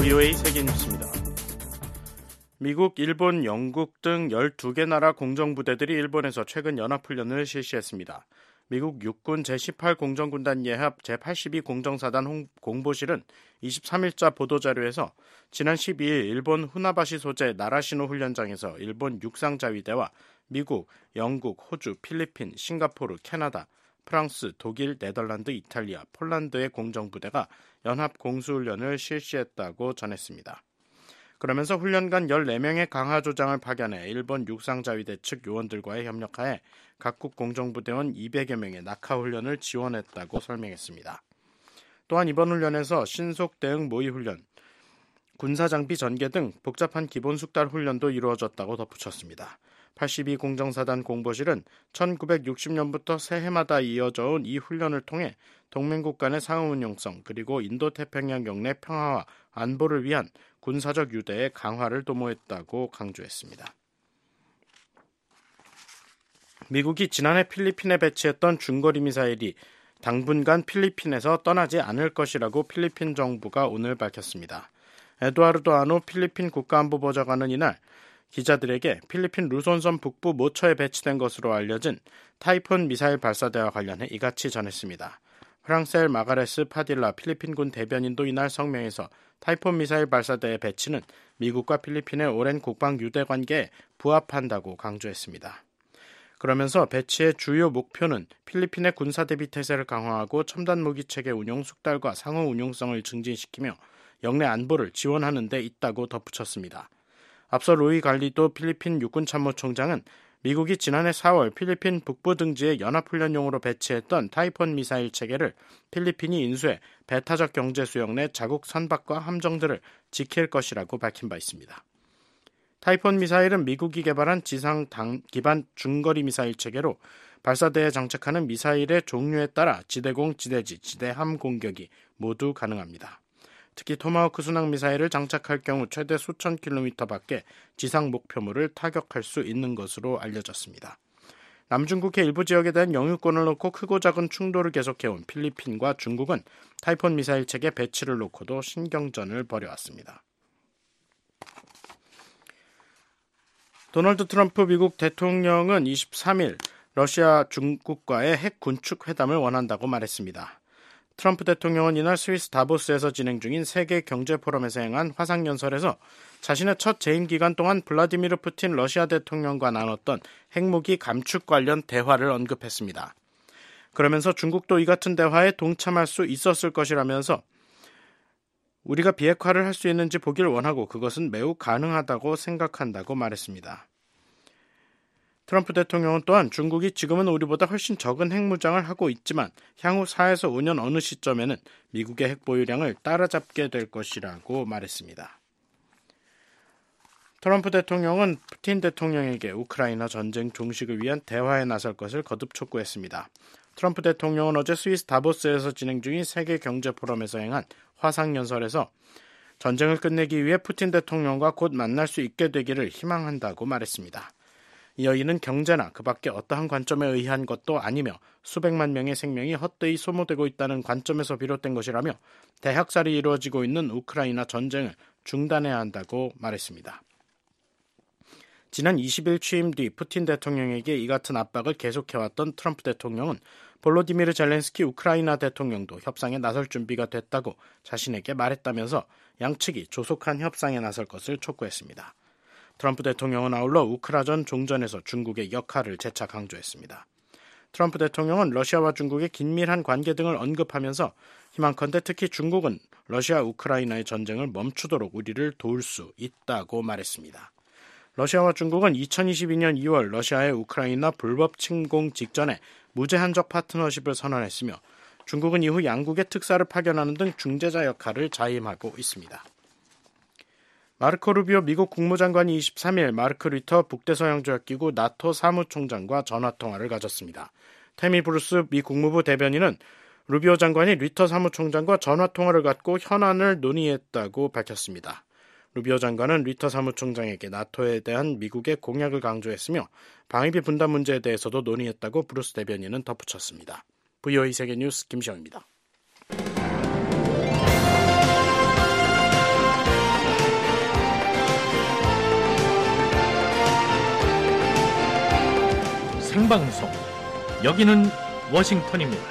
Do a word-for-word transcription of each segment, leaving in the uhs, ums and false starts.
브이오에이 세계뉴스입니다. 미국, 일본, 영국 등 열두 개 나라 공정부대들이 일본에서 최근 연합훈련을 실시했습니다. 미국 육군 제십팔 공정군단 예합 제팔십이 공정사단 공보실은 이십삼 일자 보도자료에서 지난 십이 일 일본 후나바시 소재 나라시노 훈련장에서 일본 육상자위대와 미국, 영국, 호주, 필리핀, 싱가포르, 캐나다, 프랑스, 독일, 네덜란드, 이탈리아, 폴란드의 공정부대가 연합 공수훈련을 실시했다고 전했습니다. 그러면서 훈련간 열네 명의 강화조장을 파견해 일본 육상자위대 측 요원들과의 협력하에 각국 공정부대원 이백여 명의 낙하훈련을 지원했다고 설명했습니다. 또한 이번 훈련에서 신속 대응 모의훈련, 군사장비 전개 등 복잡한 기본 숙달 훈련도 이루어졌다고 덧붙였습니다. 팔십이 공정사단 공보실은 천구백육십 년부터 새해마다 이어져 온 이 훈련을 통해 동맹국 간의 상호운용성 그리고 인도태평양 영내 평화와 안보를 위한 군사적 유대의 강화를 도모했다고 강조했습니다. 미국이 지난해 필리핀에 배치했던 중거리 미사일이 당분간 필리핀에서 떠나지 않을 것이라고 필리핀 정부가 오늘 밝혔습니다. 에두아르도 아노 필리핀 국가안보보좌관은 이날 기자들에게 필리핀 루손섬 북부 모처에 배치된 것으로 알려진 타이푼 미사일 발사대와 관련해 이같이 전했습니다. 프랑셀 마가레스 파딜라 필리핀군 대변인도 이날 성명에서 타이푼 미사일 발사대의 배치는 미국과 필리핀의 오랜 국방 유대 관계에 부합한다고 강조했습니다. 그러면서 배치의 주요 목표는 필리핀의 군사 대비 태세를 강화하고 첨단 무기체계 운용 숙달과 상호 운용성을 증진시키며 영내 안보를 지원하는 데 있다고 덧붙였습니다. 앞서 로이 갈리도 필리핀 육군참모총장은 미국이 지난해 사월 필리핀 북부 등지에 연합훈련용으로 배치했던 타이푼 미사일 체계를 필리핀이 인수해 배타적 경제 수역 내 자국 선박과 함정들을 지킬 것이라고 밝힌 바 있습니다. 타이푼 미사일은 미국이 개발한 지상 기반 중거리 미사일 체계로 발사대에 장착하는 미사일의 종류에 따라 지대공, 지대지, 지대함 공격이 모두 가능합니다. 특히 토마호크 순항 미사일을 장착할 경우 최대 수천 킬로미터 밖에 지상 목표물을 타격할 수 있는 것으로 알려졌습니다. 남중국해 일부 지역에 대한 영유권을 놓고 크고 작은 충돌을 계속해온 필리핀과 중국은 타이푼 미사일 체계 배치를 놓고도 신경전을 벌여왔습니다. 도널드 트럼프 미국 대통령은 이십삼 일 러시아 중국과의 핵 군축 회담을 원한다고 말했습니다. 트럼프 대통령은 이날 스위스 다보스에서 진행 중인 세계 경제 포럼에서 행한 화상연설에서 자신의 첫 재임 기간 동안 블라디미르 푸틴 러시아 대통령과 나눴던 핵무기 감축 관련 대화를 언급했습니다. 그러면서 중국도 이 같은 대화에 동참할 수 있었을 것이라면서 우리가 비핵화를 할 수 있는지 보길 원하고 그것은 매우 가능하다고 생각한다고 말했습니다. 트럼프 대통령은 또한 중국이 지금은 우리보다 훨씬 적은 핵무장을 하고 있지만 향후 사에서 오 년 어느 시점에는 미국의 핵 보유량을 따라잡게 될 것이라고 말했습니다. 트럼프 대통령은 푸틴 대통령에게 우크라이나 전쟁 종식을 위한 대화에 나설 것을 거듭 촉구했습니다. 트럼프 대통령은 어제 스위스 다보스에서 진행 중인 세계 경제 포럼에서 행한 화상연설에서 전쟁을 끝내기 위해 푸틴 대통령과 곧 만날 수 있게 되기를 희망한다고 말했습니다. 이어 이는 경제나 그 밖에 어떠한 관점에 의한 것도 아니며 수백만 명의 생명이 헛되이 소모되고 있다는 관점에서 비롯된 것이라며 대학살이 이루어지고 있는 우크라이나 전쟁을 중단해야 한다고 말했습니다. 지난 이십 일 취임 뒤 푸틴 대통령에게 이 같은 압박을 계속해왔던 트럼프 대통령은 볼로디미르 젤렌스키 우크라이나 대통령도 협상에 나설 준비가 됐다고 자신에게 말했다면서 양측이 조속한 협상에 나설 것을 촉구했습니다. 트럼프 대통령은 아울러 우크라전 종전에서 중국의 역할을 재차 강조했습니다. 트럼프 대통령은 러시아와 중국의 긴밀한 관계 등을 언급하면서 희망컨대 특히 중국은 러시아 우크라이나의 전쟁을 멈추도록 우리를 도울 수 있다고 말했습니다. 러시아와 중국은 이천이십이 년 이월 러시아의 우크라이나 불법 침공 직전에 무제한적 파트너십을 선언했으며 중국은 이후 양국의 특사를 파견하는 등 중재자 역할을 자임하고 있습니다. 마르코 루비오 미국 국무장관이 이십삼 일 마르크 리터 북대서양조약기구 나토 사무총장과 전화통화를 가졌습니다. 태미 브루스 미 국무부 대변인은 루비오 장관이 리터 사무총장과 전화통화를 갖고 현안을 논의했다고 밝혔습니다. 루비오 장관은 리터 사무총장에게 나토에 대한 미국의 공약을 강조했으며 방위비 분담 문제에 대해서도 논의했다고 브루스 대변인은 덧붙였습니다. 브이오에이 세계뉴스 김시영입니다. 생방송. 여기는 워싱턴입니다.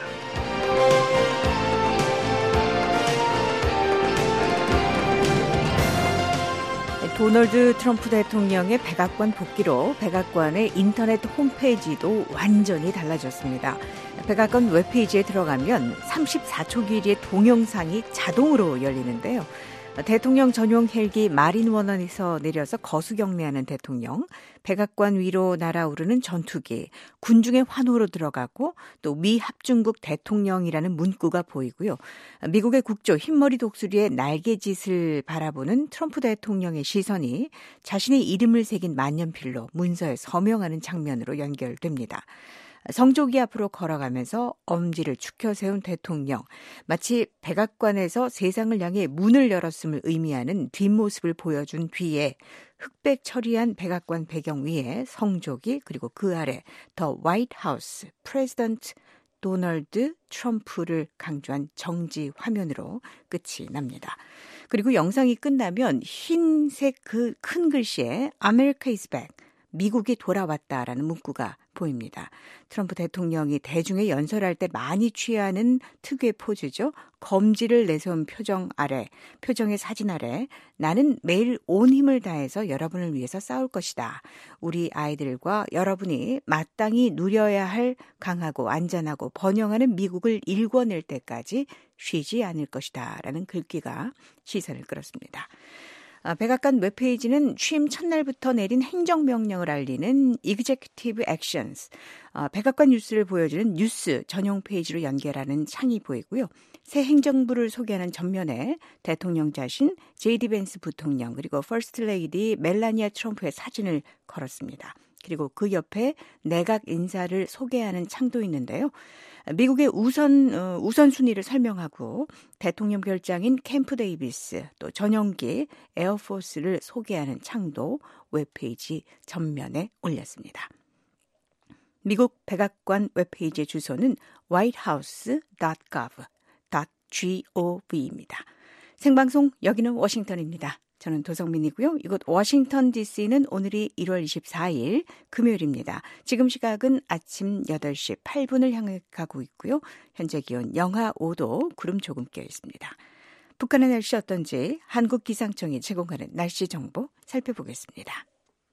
도널드 트럼프 대통령의 백악관 복귀로 백악관의 인터넷 홈페이지도 완전히 달라졌습니다. 백악관 웹페이지에 들어가면 삼십사 초 길이의 동영상이 자동으로 열리는데요. 대통령 전용 헬기 마린 원원에서 내려서 거수 경례하는 대통령, 백악관 위로 날아오르는 전투기, 군중의 환호로 들어가고 또 미 합중국 대통령이라는 문구가 보이고요. 미국의 국조 흰머리 독수리의 날개짓을 바라보는 트럼프 대통령의 시선이 자신의 이름을 새긴 만년필로 문서에 서명하는 장면으로 연결됩니다. 성조기 앞으로 걸어가면서 엄지를 축혀 세운 대통령, 마치 백악관에서 세상을 향해 문을 열었음을 의미하는 뒷모습을 보여준 뒤에 흑백 처리한 백악관 배경 위에 성조기, 그리고 그 아래 더 화이트 하우스 프레지던트 도널드 트럼프를 강조한 정지 화면으로 끝이 납니다. 그리고 영상이 끝나면 흰색 그 큰 글씨에 America is back, 미국이 돌아왔다라는 문구가 보입니다. 트럼프 대통령이 대중에 연설할 때 많이 취하는 특유의 포즈죠. 검지를 내세운 표정 아래, 표정의 사진 아래, 나는 매일 온 힘을 다해서 여러분을 위해서 싸울 것이다. 우리 아이들과 여러분이 마땅히 누려야 할 강하고 안전하고 번영하는 미국을 일궈낼 때까지 쉬지 않을 것이다. 라는 글귀가 시선을 끌었습니다. 백악관 웹페이지는 취임 첫날부터 내린 행정명령을 알리는 Executive Actions, 백악관 뉴스를 보여주는 뉴스 전용 페이지로 연결하는 창이 보이고요. 새 행정부를 소개하는 전면에 대통령 자신, 제이디 벤스 부통령, 그리고 퍼스트 레이디 멜라니아 트럼프의 사진을 걸었습니다. 그리고 그 옆에 내각 인사를 소개하는 창도 있는데요. 미국의 우선, 어, 우선순위를 설명하고 대통령 별장인 캠프 데이비스, 또 전용기 에어포스를 소개하는 창도 웹페이지 전면에 올렸습니다. 미국 백악관 웹페이지의 주소는 화이트하우스 닷 거브 닷 gov입니다. 생방송 여기는 워싱턴입니다. 저는 도성민이고요. 이곳 워싱턴 디씨는 오늘이 일월 이십사일 금요일입니다. 지금 시각은 아침 여덟 시 팔 분을 향해 가고 있고요. 현재 기온 영하 오 도, 구름 조금 껴 있습니다. 북한의 날씨 어떤지 한국기상청이 제공하는 날씨 정보 살펴보겠습니다.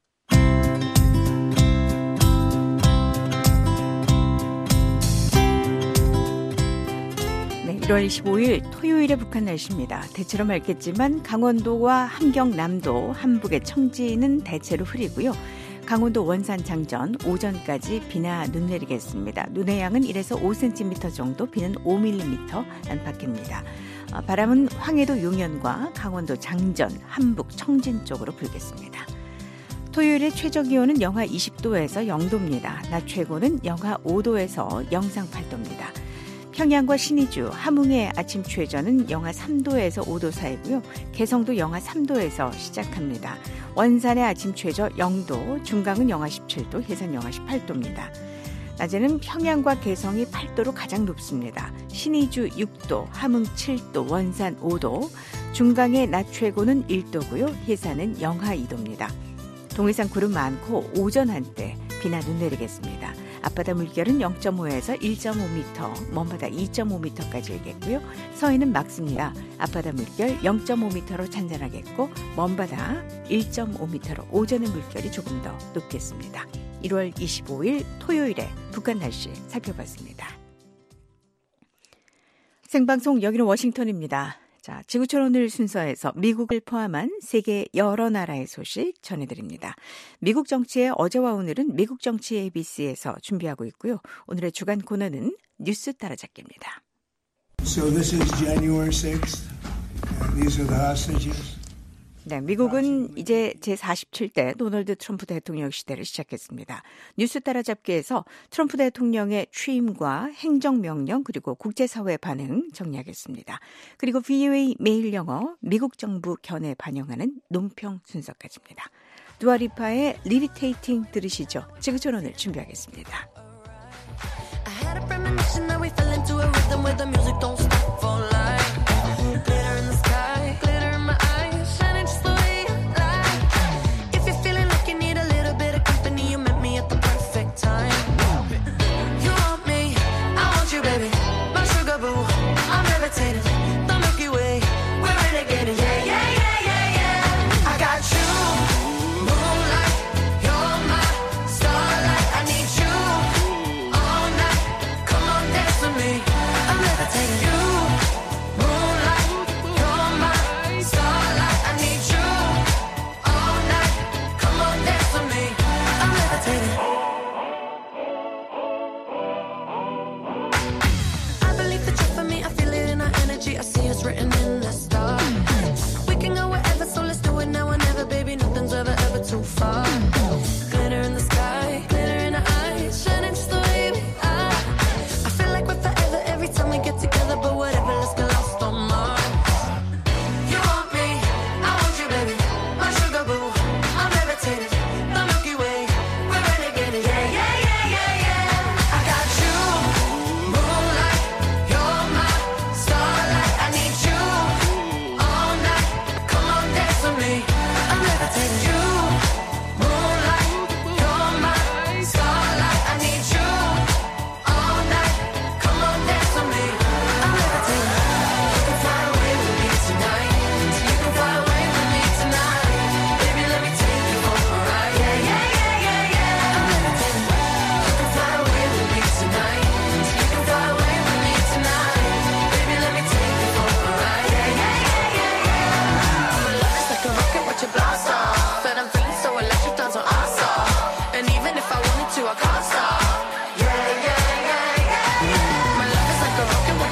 일월 이십오일 토요일의 북한 날씨입니다. 대체로 맑겠지만 강원도와 함경남도, 한북의 청지는 대체로 흐리고요. 강원도 원산 장전 오전까지 비나 눈 내리겠습니다. 눈의 양은 일에서 오 센티미터 정도, 비는 오 밀리미터 안팎입니다. 바람은 황해도 용현과 강원도 장전, 한북 청진 쪽으로 불겠습니다. 토요일의 최저기온은 영하 이십 도에서 영 도입니다. 낮 최고는 영하 오 도에서 영상 팔 도입니다. 평양과 신의주, 함흥의 아침 최저는 영하 삼 도에서 오 도 사이고요. 개성도 영하 삼 도에서 시작합니다. 원산의 아침 최저 영 도, 중강은 영하 십칠 도, 해산 영하 십팔 도입니다. 낮에는 평양과 개성이 팔 도로 가장 높습니다. 신의주 육 도, 함흥 칠 도, 원산 오 도, 중강의 낮 최고는 일 도고요. 해산은 영하 이 도입니다. 동해상 구름 많고 오전 한때 비나 눈 내리겠습니다. 앞바다 물결은 영 점 오에서 일 점 오 미터, 먼바다 이 점 오 미터까지 일겠고요. 서해는 맑습니다. 앞바다 물결 영 점 오 미터로 잔잔하겠고 먼바다 일 점 오 미터로 오전의 물결이 조금 더 높겠습니다. 일월 이십오일 토요일에 북한 날씨 살펴봤습니다. 생방송 여기는 워싱턴입니다. 자, 지구촌 오늘 순서에서 미국을 포함한 세계 여러 나라의 소식 전해드립니다. 미국 정치의 어제와 오늘은 미국 정치 에이비씨에서 준비하고 있고요. 오늘의 주간 코너는 뉴스 따라잡기입니다. So this is January sixth. These are the hostages. 네, 미국은 이제 제사십칠 대 도널드 트럼프 대통령 시대를 시작했습니다. 뉴스 따라잡기에서 트럼프 대통령의 취임과 행정명령 그리고 국제사회 반응 정리하겠습니다. 그리고 브이오에이 매일 영어 미국 정부 견해 반영하는 논평 순서까지입니다. 두아리파의 Levitating 들으시죠. 지구촌 오늘 준비하겠습니다. I had a premonition that we fell into a rhythm where the music don't stop for life. Glitter in the sky, glitter in my eyes, shining just the way you like. If you're feeling like you need a little bit of company, you met me at the perfect time.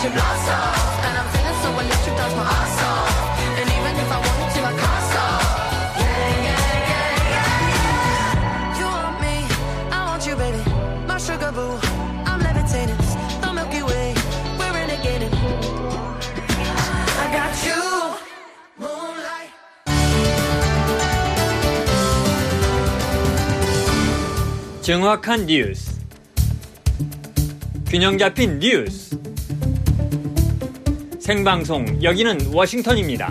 your blast off. And I'm feeling so electric, that's my ass off. And even if I wanted to, I can't stop. Yeah, yeah, yeah, yeah. You want me, I want you, baby. My sugar boo, I'm levitating. The Milky Way, we're renegading. I got you, moonlight. 정확한 뉴스, 균형 잡힌 뉴스, 생방송, 여기는 워싱턴입니다.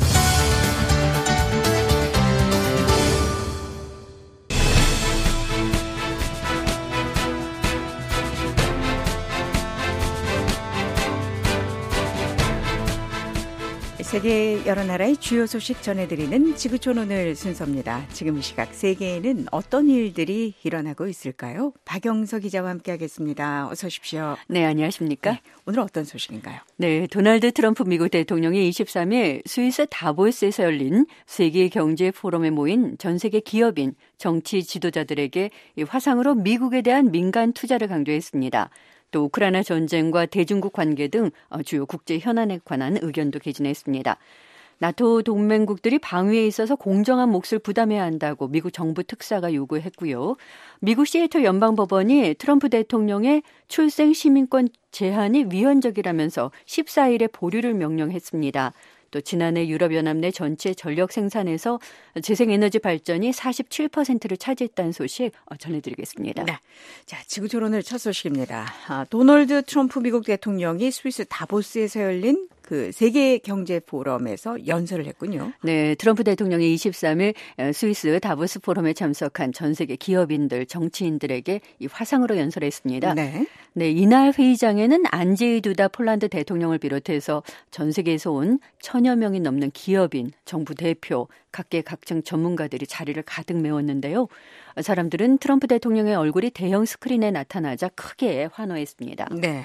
세계 여러 나라의 주요 소식 전해드리는 지구촌 오늘 순서입니다. 지금 이 시각 세계에는 어떤 일들이 일어나고 있을까요? 박영서 기자와 함께하겠습니다. 어서 오십시오. 네, 안녕하십니까? 네, 오늘 어떤 소식인가요? 네, 도널드 트럼프 미국 대통령이 이십삼 일 스위스 다보스에서 열린 세계 경제 포럼에 모인 전 세계 기업인, 정치 지도자들에게 화상으로 미국에 대한 민간 투자를 강조했습니다. 또 우크라이나 전쟁과 대중국 관계 등 주요 국제 현안에 관한 의견도 개진했습니다. 나토 동맹국들이 방위에 있어서 공정한 몫을 부담해야 한다고 미국 정부 특사가 요구했고요. 미국 시애틀 연방법원이 트럼프 대통령의 출생 시민권 제한이 위헌적이라면서 십사 일에 보류를 명령했습니다. 또 지난해 유럽연합 내 전체 전력 생산에서 재생에너지 발전이 사십칠 퍼센트를 차지했다는 소식 전해드리겠습니다. 네. 자, 지구촌 오늘 첫 소식입니다. 아, 도널드 트럼프 미국 대통령이 스위스 다보스에서 열린 그 세계 경제 포럼에서 연설을 했군요. 네, 트럼프 대통령이 이십삼 일 스위스 다보스 포럼에 참석한 전 세계 기업인들, 정치인들에게 이 화상으로 연설했습니다. 네. 네, 이날 회의장에는 안제이 두다 폴란드 대통령을 비롯해서 전 세계에서 온 천여 명이 넘는 기업인, 정부 대표, 각계각층 전문가들이 자리를 가득 메웠는데요. 사람들은 트럼프 대통령의 얼굴이 대형 스크린에 나타나자 크게 환호했습니다. 네.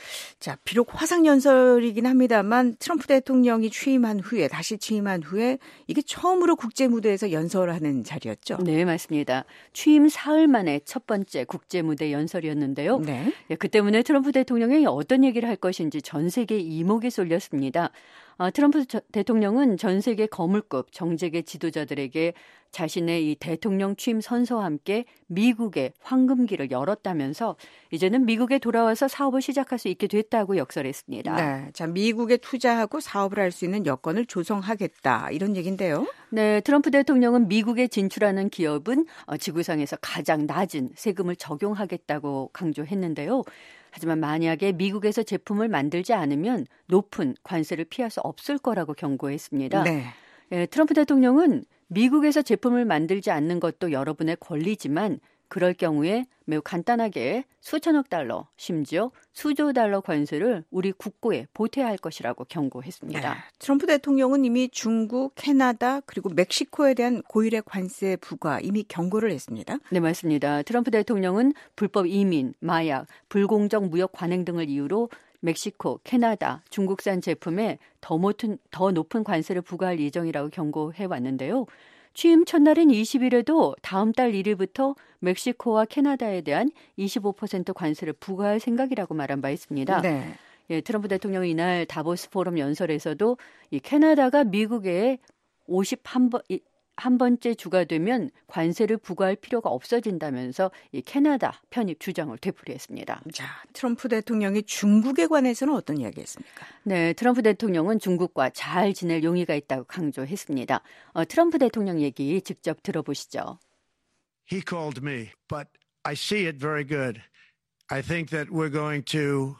자, 비록 화상 연설이긴 합니다만 트럼프 대통령이 취임한 후에, 다시 취임한 후에 이게 처음으로 국제 무대에서 연설하는 자리였죠? 네, 맞습니다. 취임 사흘 만에 첫 번째 국제 무대 연설이었는데요. 네. 그 때문에 트럼프 대통령이 어떤 얘기를 할 것인지 전 세계 이목이 쏠렸습니다. 어, 트럼프 저, 대통령은 전 세계 거물급 정재계 지도자들에게 자신의 이 대통령 취임 선서와 함께 미국의 황금기를 열었다면서 이제는 미국에 돌아와서 사업을 시작할 수 있게 됐다고 역설했습니다. 네, 자, 미국에 투자하고 사업을 할 수 있는 여건을 조성하겠다, 이런 얘기인데요. 네, 트럼프 대통령은 미국에 진출하는 기업은 어, 지구상에서 가장 낮은 세금을 적용하겠다고 강조했는데요. 하지만 만약에 미국에서 제품을 만들지 않으면 높은 관세를 피할 수 없을 거라고 경고했습니다. 네. 예, 트럼프 대통령은 미국에서 제품을 만들지 않는 것도 여러분의 권리지만 그럴 경우에 매우 간단하게 수천억 달러, 심지어 수조 달러 관세를 우리 국고에 보태야 할 것이라고 경고했습니다. 네. 트럼프 대통령은 이미 중국, 캐나다 그리고 멕시코에 대한 고율의 관세 부과 이미 경고를 했습니다. 네, 맞습니다. 트럼프 대통령은 불법 이민, 마약, 불공정 무역 관행 등을 이유로 멕시코, 캐나다, 중국산 제품에 더 높은, 더 높은 관세를 부과할 예정이라고 경고해 왔는데요. 취임 첫날인 이십 일에도 다음 달 일 일부터 멕시코와 캐나다에 대한 이십오 퍼센트 관세를 부과할 생각이라고 말한 바 있습니다. 네. 예, 트럼프 대통령이 이날 다보스 포럼 연설에서도 이 캐나다가 미국에 오십일 번, 한 번째 주가 되면 관세를 부과할 필요가 없어진다면서 이 캐나다 편입 주장을 되풀이했습니다. 자, 트럼프 대통령이 중국에 관해서는 어떤 이야기했습니까? 네, 트럼프 대통령은 중국과 잘 지낼 용의가 있다고 강조했습니다. 어, 트럼프 대통령 얘기 직접 들어보시죠. He called me, but I see it very good. I think that we're going to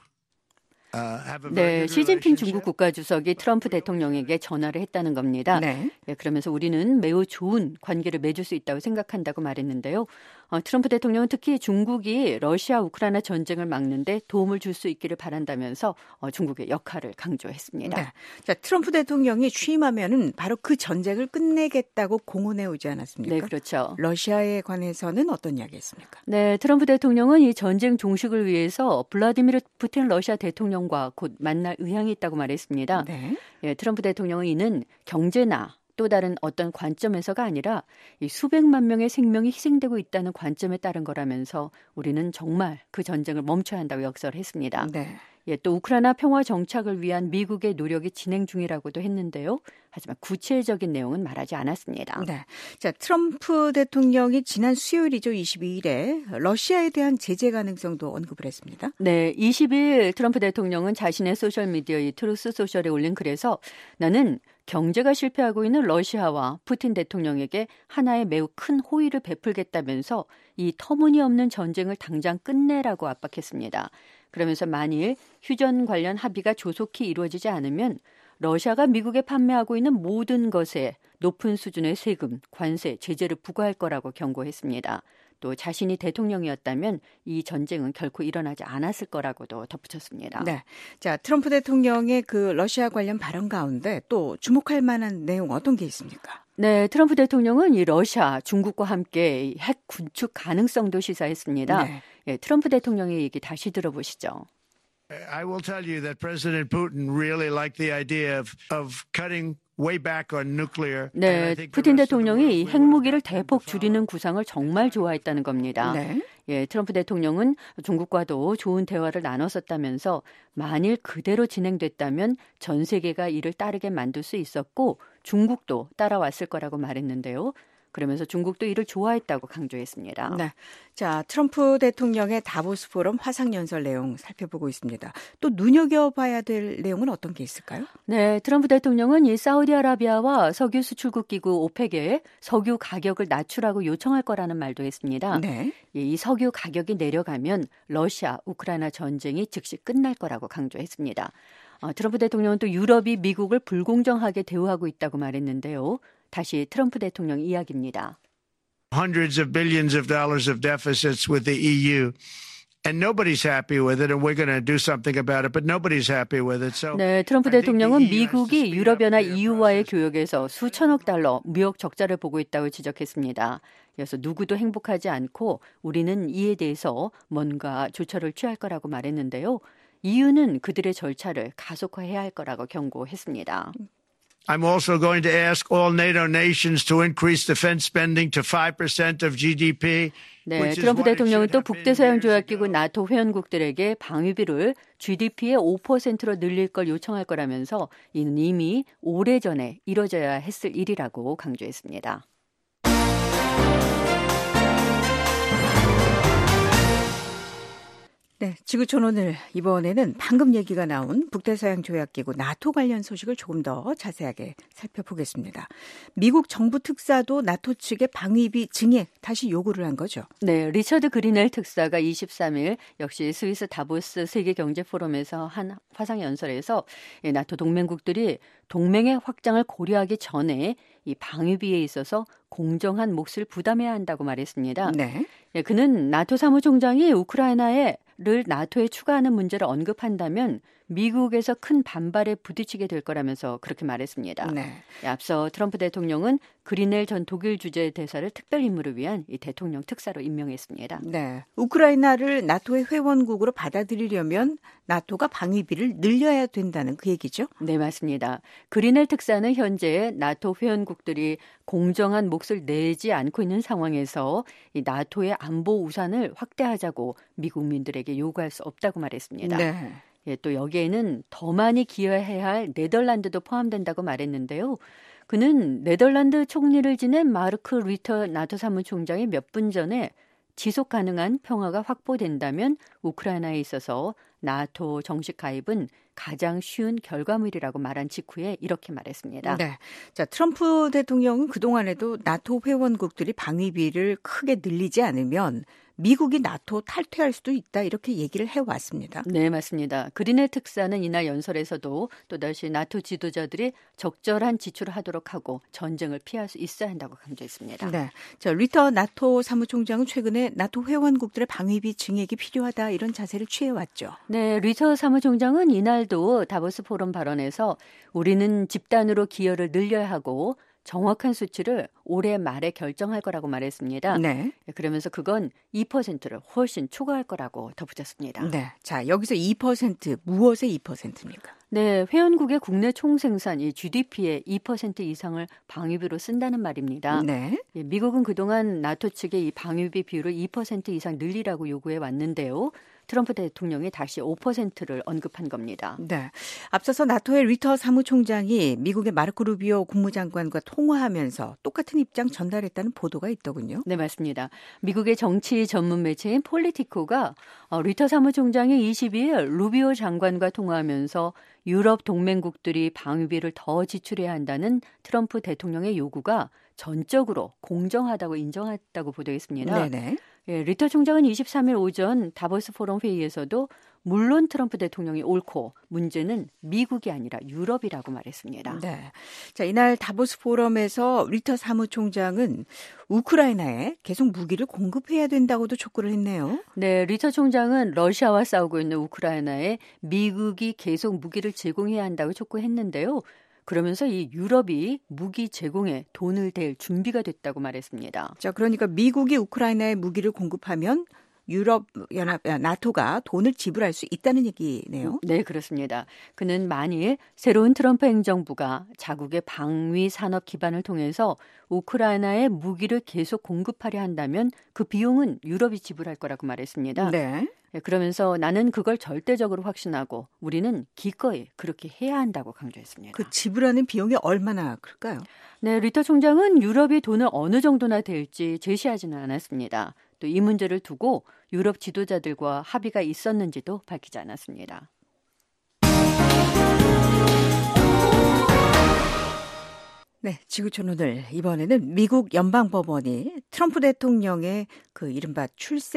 네, 시진핑 중국 국가주석이 트럼프 대통령에게 전화를 했다는 겁니다. 네. 네, 그러면서 우리는 매우 좋은 관계를 맺을 수 있다고 생각한다고 말했는데요. 어, 트럼프 대통령은 특히 중국이 러시아 우크라이나 전쟁을 막는데 도움을 줄 수 있기를 바란다면서 어, 중국의 역할을 강조했습니다. 네. 자, 트럼프 대통령이 취임하면은 바로 그 전쟁을 끝내겠다고 공언해 오지 않았습니까? 네, 그렇죠. 러시아에 관해서는 어떤 이야기했습니까? 네, 트럼프 대통령은 이 전쟁 종식을 위해서 블라디미르 푸틴 러시아 대통령과 곧 만날 의향이 있다고 말했습니다. 네. 예, 트럼프 대통령은 이는 경제나 또 다른 어떤 관점에서가 아니라 이 수백만 명의 생명이 희생되고 있다는 관점에 따른 거라면서 우리는 정말 그 전쟁을 멈춰야 한다고 역설을 했습니다. 네. 예, 또 우크라이나 평화 정착을 위한 미국의 노력이 진행 중이라고도 했는데요. 하지만 구체적인 내용은 말하지 않았습니다. 네. 자, 트럼프 대통령이 지난 수요일이죠. 이십이일에 러시아에 대한 제재 가능성도 언급을 했습니다. 네, 이십일 트럼프 대통령은 자신의 소셜미디어 이 트루스 소셜에 올린 글에서 나는 경제가 실패하고 있는 러시아와 푸틴 대통령에게 하나의 매우 큰 호의를 베풀겠다면서 이 터무니없는 전쟁을 당장 끝내라고 압박했습니다. 그러면서 만일 휴전 관련 합의가 조속히 이루어지지 않으면 러시아가 미국에 판매하고 있는 모든 것에 높은 수준의 세금, 관세, 제재를 부과할 거라고 경고했습니다. 또 자신이 대통령이었다면 이 전쟁은 결코 일어나지 않았을 거라고도 덧붙였습니다. 네. 자, 트럼프 대통령의 그 러시아 관련 발언 가운데 또 주목할 만한 내용 어떤 게 있습니까? 네, 트럼프 대통령은 이 러시아, 중국과 함께 핵 군축 가능성도 시사했습니다. 네. 예, 트럼프 대통령의 얘기 다시 들어보시죠. I will tell you that President Putin really liked the idea of, of cutting way back on nuclear. 네, 푸틴 대통령이 이 핵무기를 대폭 줄이는 구상을 정말 좋아했다는 겁니다. 네. 예, 트럼프 대통령은 중국과도 좋은 대화를 나눴었다면서 만일 그대로 진행됐다면 전 세계가 이를 따르게 만들 수 있었고 중국도 따라왔을 거라고 말했는데요. 그러면서 중국도 이를 좋아했다고 강조했습니다. 네. 자, 트럼프 대통령의 다보스 포럼 화상연설 내용 살펴보고 있습니다. 또 눈여겨봐야 될 내용은 어떤 게 있을까요? 네, 트럼프 대통령은 이 사우디아라비아와 석유 수출국 기구 오펙에 석유 가격을 낮추라고 요청할 거라는 말도 했습니다. 네. 이 석유 가격이 내려가면 러시아, 우크라이나 전쟁이 즉시 끝날 거라고 강조했습니다. 어, 트럼프 대통령은 또 유럽이 미국을 불공정하게 대우하고 있다고 말했는데요. 다시 트럼프 대통령 이야기입니다. Hundreds of billions of dollars of deficits with the E U. And nobody's happy with it, and we're going to do something about it, but nobody's happy with it. So 네, 트럼프 대통령은 미국이 유럽연합 이유와의 교역에서 수천억 달러 무역 적자를 보고 있다고 지적했습니다. 그래서 누구도 행복하지 않고 우리는 이에 대해서 뭔가 조처를 취할 거라고 말했는데요. 이유는 그들의 절차를 가속화해야 할 거라고 경고했습니다. I'm also going to ask all NATO nations to increase defense spending to five percent of G D P. 네, 트럼프 대통령은 또 북대서양 조약기구 나토 회원국들에게 방위비를 지디피의 오 퍼센트로 늘릴 걸 요청할 거라면서 이는 이미 오래전에 이뤄져야 했을 일이라고 강조했습니다. 네, 지구촌 오늘 이번에는 방금 얘기가 나온 북대서양 조약기구 나토 관련 소식을 조금 더 자세하게 살펴보겠습니다. 미국 정부 특사도 나토 측의 방위비 증액 다시 요구를 한 거죠. 네, 리처드 그리넬 특사가 이십삼일 역시 스위스 다보스 세계경제포럼에서 한 화상연설에서 나토 동맹국들이 동맹의 확장을 고려하기 전에 이 방위비에 있어서 공정한 몫을 부담해야 한다고 말했습니다. 네. 예, 그는 나토 사무총장이 우크라이나에 를 나토에 추가하는 문제를 언급한다면 미국에서 큰 반발에 부딪히게 될 거라면서 그렇게 말했습니다. 네. 앞서 트럼프 대통령은 그리넬 전 독일 주재 대사를 특별임무를 위한 이 대통령 특사로 임명했습니다. 네, 우크라이나를 나토의 회원국으로 받아들이려면 나토가 방위비를 늘려야 된다는 그 얘기죠? 네, 맞습니다. 그리넬 특사는 현재 나토 회원국들이 공정한 몫을 내지 않고 있는 상황에서 이 나토의 안보 우산을 확대하자고 미국민들에게 요구할 수 없다고 말했습니다. 네. 예, 또 여기에는 더 많이 기여해야 할 네덜란드도 포함된다고 말했는데요. 그는 네덜란드 총리를 지낸 마르크 리터 나토 사무총장이 몇 분 전에 지속 가능한 평화가 확보된다면 우크라이나에 있어서 나토 정식 가입은 가장 쉬운 결과물이라고 말한 직후에 이렇게 말했습니다. 네. 자, 트럼프 대통령은 그동안에도 나토 회원국들이 방위비를 크게 늘리지 않으면 미국이 나토 탈퇴할 수도 있다 이렇게 얘기를 해왔습니다. 네, 맞습니다. 그리넬 특사는 이날 연설에서도 또다시 나토 지도자들이 적절한 지출을 하도록 하고 전쟁을 피할 수 있어야 한다고 강조했습니다. 네, 자, 리터 나토 사무총장은 최근에 나토 회원국들의 방위비 증액이 필요하다 이런 자세를 취해왔죠. 네, 리터 사무총장은 이날도 다보스 포럼 발언에서 우리는 집단으로 기여를 늘려야 하고 정확한 수치를 올해 말에 결정할 거라고 말했습니다. 네. 그러면서 그건 이 퍼센트를 훨씬 초과할 거라고 덧붙였습니다. 네. 자, 여기서 이 퍼센트 무엇의 이 퍼센트입니까? 네, 회원국의 국내 총생산, 이 지디피의 이 퍼센트 이상을 방위비로 쓴다는 말입니다. 네. 예, 미국은 그동안 나토 측의 이 방위비 비율을 이 퍼센트 이상 늘리라고 요구해 왔는데요. 트럼프 대통령이 다시 오 퍼센트를 언급한 겁니다. 네. 앞서서 나토의 리터 사무총장이 미국의 마르코 루비오 국무장관과 통화하면서 똑같은 입장 전달했다는 보도가 있더군요. 네, 맞습니다. 미국의 정치 전문 매체인 폴리티코가 어, 리터 사무총장이 이십이일 루비오 장관과 통화하면서 유럽 동맹국들이 방위비를 더 지출해야 한다는 트럼프 대통령의 요구가 전적으로 공정하다고 인정했다고 보도했습니다. 네네. 예, 리터 총장은 이십삼일 오전 다보스 포럼 회의에서도 물론 트럼프 대통령이 옳고 문제는 미국이 아니라 유럽이라고 말했습니다. 네. 자, 이날 다보스 포럼에서 리터 사무총장은 우크라이나에 계속 무기를 공급해야 된다고도 촉구를 했네요. 네, 리터 총장은 러시아와 싸우고 있는 우크라이나에 미국이 계속 무기를 제공해야 한다고 촉구했는데요. 그러면서 이 유럽이 무기 제공에 돈을 댈 준비가 됐다고 말했습니다. 자, 그러니까 미국이 우크라이나에 무기를 공급하면 유럽 연합 나토가 돈을 지불할 수 있다는 얘기네요. 네, 그렇습니다. 그는 만일 새로운 트럼프 행정부가 자국의 방위 산업 기반을 통해서 우크라이나에 무기를 계속 공급하려 한다면 그 비용은 유럽이 지불할 거라고 말했습니다. 네. 그러면서 나는 그걸 절대적으로 확신하고 우리는 기꺼이 그렇게 해야 한다고 강조했습니다. 그 지불하는 비용이 얼마나 클까요? 네, 리터 총장은 유럽이 돈을 어느 정도나 댈지 제시하지는 않았습니다. 또 이 문제를 두고 유럽 지도자들과 합의가 있었는지도 밝히지 않았습니다. 네, 지구촌 오늘 이번에는 미국 연방법원이 트럼프 대통령의 그 이른바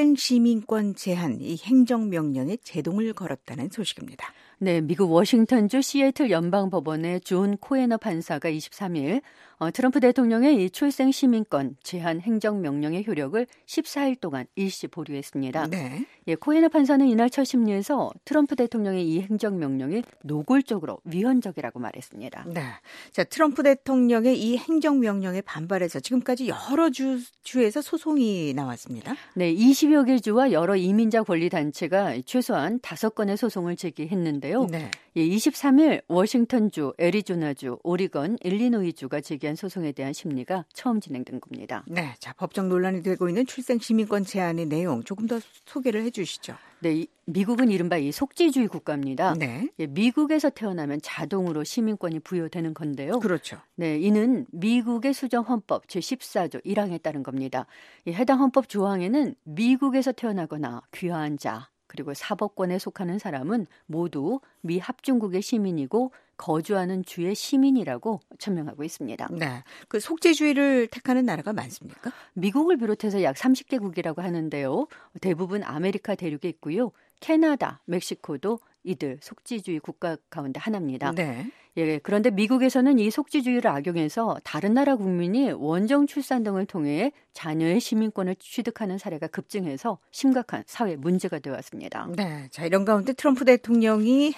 출생시민권 제한 이 행정명령에 제동을 걸었다는 소식입니다. 네, 미국 워싱턴주 시애틀 연방법원의 존 코에너 판사가 이십삼일 어, 트럼프 대통령의 이 출생 시민권 제한 행정명령의 효력을 십사일 동안 일시 보류했습니다. 네. 예, 코에너 판사는 이날 첫 심리에서 트럼프 대통령의 이 행정명령이 노골적으로 위헌적이라고 말했습니다. 네. 자, 트럼프 대통령의 이 행정명령에 반발해서 지금까지 여러 주, 주에서 소송이 나왔습니다. 네, 이십여 개 주와 여러 이민자 권리 단체가 최소한 다섯 건의 소송을 제기했는데요. 네. 예, 이십삼일 워싱턴주, 애리조나주, 오리건, 일리노이주가 제기한 소송에 대한 심리가 처음 진행된 겁니다. 네, 자, 법적 논란이 되고 있는 출생 시민권 제한의 내용 조금 더 소개를 해주시죠. 네, 이, 미국은 이른바 이 속지주의 국가입니다. 네, 예, 미국에서 태어나면 자동으로 시민권이 부여되는 건데요. 그렇죠. 네, 이는 미국의 수정 헌법 제십사조 일항에 따른 겁니다. 이 해당 헌법 조항에는 미국에서 태어나거나 귀화한 자, 그리고 사법권에 속하는 사람은 모두 미 합중국의 시민이고 거주하는 주의 시민이라고 천명하고 있습니다. 네, 그 속죄주의를 택하는 나라가 많습니까? 미국을 비롯해서 약 서른 개국이라고 하는데요. 대부분 아메리카 대륙에 있고요. 캐나다, 멕시코도 이들 속지주의 국가 가운데 하나입니다. 네. 예, 그런데 미국에서는 이 속지주의를 악용해서 다른 나라 국민이 원정 출산 등을 통해 자녀의 시민권을 취득하는 사례가 급증해서 심각한 사회 문제가 되었습니다. 네, 자, 이런 가운데 트럼프 대통령이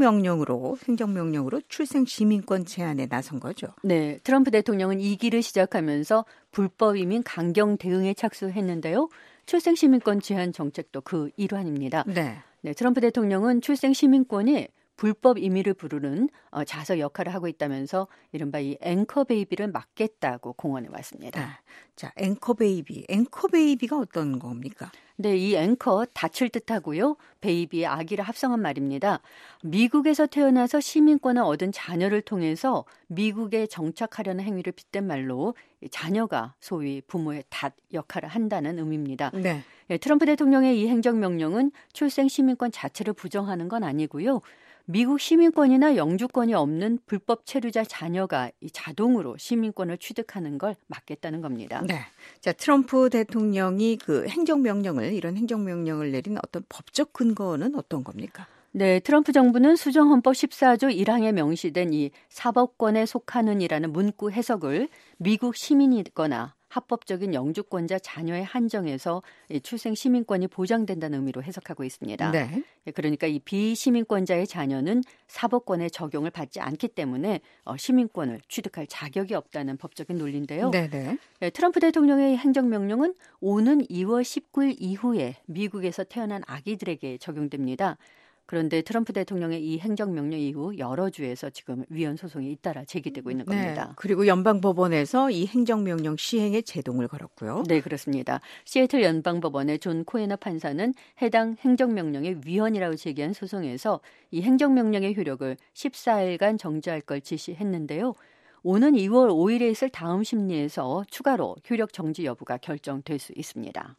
행정명령으로 행정명령으로 출생 시민권 제한에 나선 거죠. 네, 트럼프 대통령은 이 길을 시작하면서 불법 이민 강경 대응에 착수했는데요. 출생 시민권 제한 정책도 그 일환입니다. 네. 네, 트럼프 대통령은 출생 시민권이 불법 임의를 부르는 어, 자서 역할을 하고 있다면서 이른바 이 앵커 베이비를 막겠다고 공언해 왔습니다. 네. 자, 앵커 베이비. 앵커 베이비가 어떤 겁니까? 네, 이 앵커 닫힐 듯하고요. 베이비의 아기를 합성한 말입니다. 미국에서 태어나서 시민권을 얻은 자녀를 통해서 미국에 정착하려는 행위를 빗댄 말로 자녀가 소위 부모의 닷 역할을 한다는 의미입니다. 네. 예, 트럼프 대통령의 이 행정명령은 출생 시민권 자체를 부정하는 건 아니고요. 미국 시민권이나 영주권이 없는 불법 체류자 자녀가 이 자동으로 시민권을 취득하는 걸 막겠다는 겁니다. 네. 자, 트럼프 대통령이 그 행정명령을 이런 행정명령을 내린 어떤 법적 근거는 어떤 겁니까? 네, 트럼프 정부는 수정헌법 십사조 일항에 명시된 이 사법권에 속하는이라는 문구 해석을 미국 시민이거나 합법적인 영주권자 자녀의 한정에서 출생 시민권이 보장된다는 의미로 해석하고 있습니다. 네. 그러니까 이 비시민권자의 자녀는 사법권의 적용을 받지 않기 때문에 시민권을 취득할 자격이 없다는 법적인 논리인데요. 네, 네. 트럼프 대통령의 행정명령은 오는 이월 십구일 이후에 미국에서 태어난 아기들에게 적용됩니다. 그런데 트럼프 대통령의 이 행정명령 이후 여러 주에서 지금 위헌 소송이 잇따라 제기되고 있는 겁니다. 네, 그리고 연방법원에서 이 행정명령 시행에 제동을 걸었고요. 네, 그렇습니다. 시애틀 연방법원의 존 코에너 판사는 해당 행정명령의 위헌이라고 제기한 소송에서 이 행정명령의 효력을 십사일간 정지할 걸 지시했는데요. 오는 이월 오일에 있을 다음 심리에서 추가로 효력 정지 여부가 결정될 수 있습니다.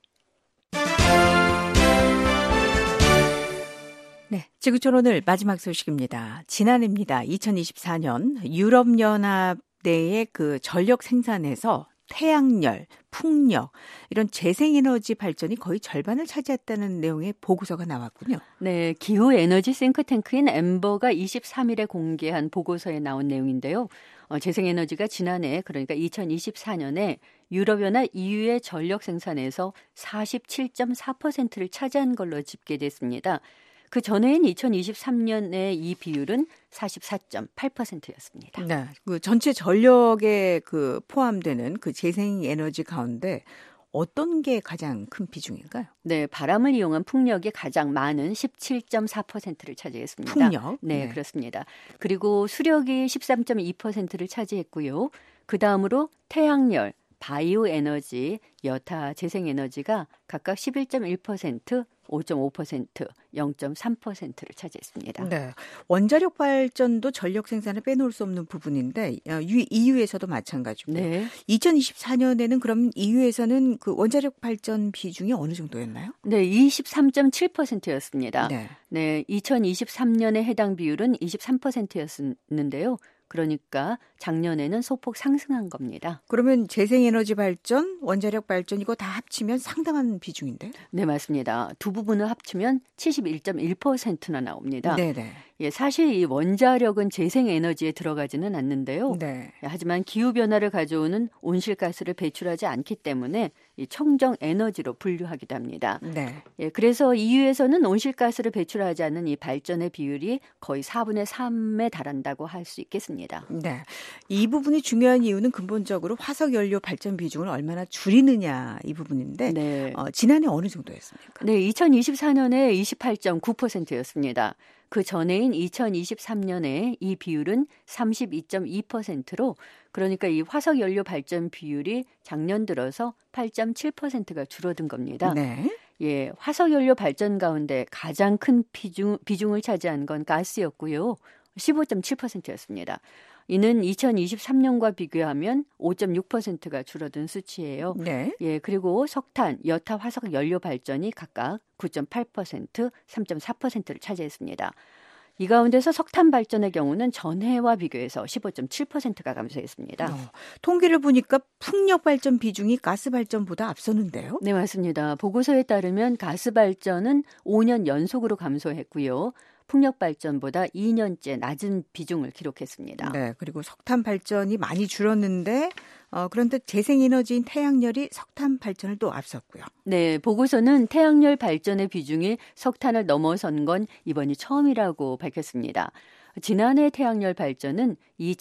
네, 지구촌 오늘 마지막 소식입니다. 지난해입니다. 이천이십사년 유럽연합 내의 그 전력 생산에서 태양열, 풍력 이런 재생에너지 발전이 거의 절반을 차지했다는 내용의 보고서가 나왔군요. 네, 기후에너지 싱크탱크인 엠버가 이십삼일에 공개한 보고서에 나온 내용인데요. 어, 재생에너지가 지난해 그러니까 이천이십사년에 유럽연합 이유의 전력 생산에서 사십칠 점 사 퍼센트를 차지한 걸로 집계됐습니다. 그 전해인 이천이십삼년에 이 비율은 사십사 점 팔 퍼센트였습니다. 네, 그 전체 전력에 그 포함되는 그 재생에너지 가운데 어떤 게 가장 큰 비중인가요? 네, 바람을 이용한 풍력이 가장 많은 십칠 점 사 퍼센트를 차지했습니다. 풍력? 네, 네, 그렇습니다. 그리고 수력이 십삼 점 이 퍼센트를 차지했고요. 그 다음으로 태양열, 바이오 에너지, 여타 재생에너지가 각각 십일 점 일 퍼센트, 오 점 오 퍼센트, 영 점 삼 퍼센트를 차지했습니다. 네, 원자력 발전도 전력 생산을 빼놓을 수 없는 부분인데 이유에서도 마찬가지고. 네. 이천이십사년에는 그럼 이유에서는 그 원자력 발전 비중이 어느 정도였나요? 네, 이십삼 점 칠 퍼센트였습니다. 네. 네, 이천이십삼년에 해당 비율은 이십삼 퍼센트였는데요. 그러니까 작년에는 소폭 상승한 겁니다. 그러면 재생에너지 발전, 원자력 발전 이거 다 합치면 상당한 비중인데? 네, 맞습니다. 두 부분을 합치면 칠십일 점 일 퍼센트나 나옵니다. 네네. 예, 사실 이 원자력은 재생에너지에 들어가지는 않는데요. 네. 하지만 기후변화를 가져오는 온실가스를 배출하지 않기 때문에 이 청정에너지로 분류하기도 합니다. 네. 예, 그래서 이유에서는 온실가스를 배출하지 않는 이 발전의 비율이 거의 사분의 삼에 달한다고 할 수 있겠습니다. 네. 이 부분이 중요한 이유는 근본적으로 화석연료 발전 비중을 얼마나 줄이느냐 이 부분인데 네. 어, 지난해 어느 정도였습니까? 네, 이천이십사년에 이십팔 점 구 퍼센트였습니다. 그 전해인 이천이십삼년에 이 비율은 삼십이 점 이 퍼센트로 그러니까 이 화석연료 발전 비율이 작년 들어서 팔 점 칠 퍼센트가 줄어든 겁니다. 네. 예, 화석연료 발전 가운데 가장 큰 비중, 비중을 차지한 건 가스였고요. 십오 점 칠 퍼센트였습니다. 이는 이천이십삼년과 비교하면 오 점 육 퍼센트가 줄어든 수치예요. 네. 예, 그리고 석탄, 여타 화석 연료 발전이 각각 구 점 팔 퍼센트, 삼 점 사 퍼센트를 차지했습니다. 이 가운데서 석탄 발전의 경우는 전해와 비교해서 십오 점 칠 퍼센트가 감소했습니다. 어, 통계를 보니까 풍력 발전 비중이 가스 발전보다 앞서는데요. 네, 맞습니다. 보고서에 따르면 가스 발전은 오 년 연속으로 감소했고요. 풍력 발전보다 이 년째 낮은 비중을 기록했습니다. 네, 그리고 석탄 발전이 많이 줄었는데 어, 그런데 재생에너지인 태양열이 석탄 발전을 또 앞섰고요. 네, 보고서는 태양열 발전의 비중이 석탄을 넘어선 건 이번이 처음이라고 밝혔습니다. 지난해 태양열 발전은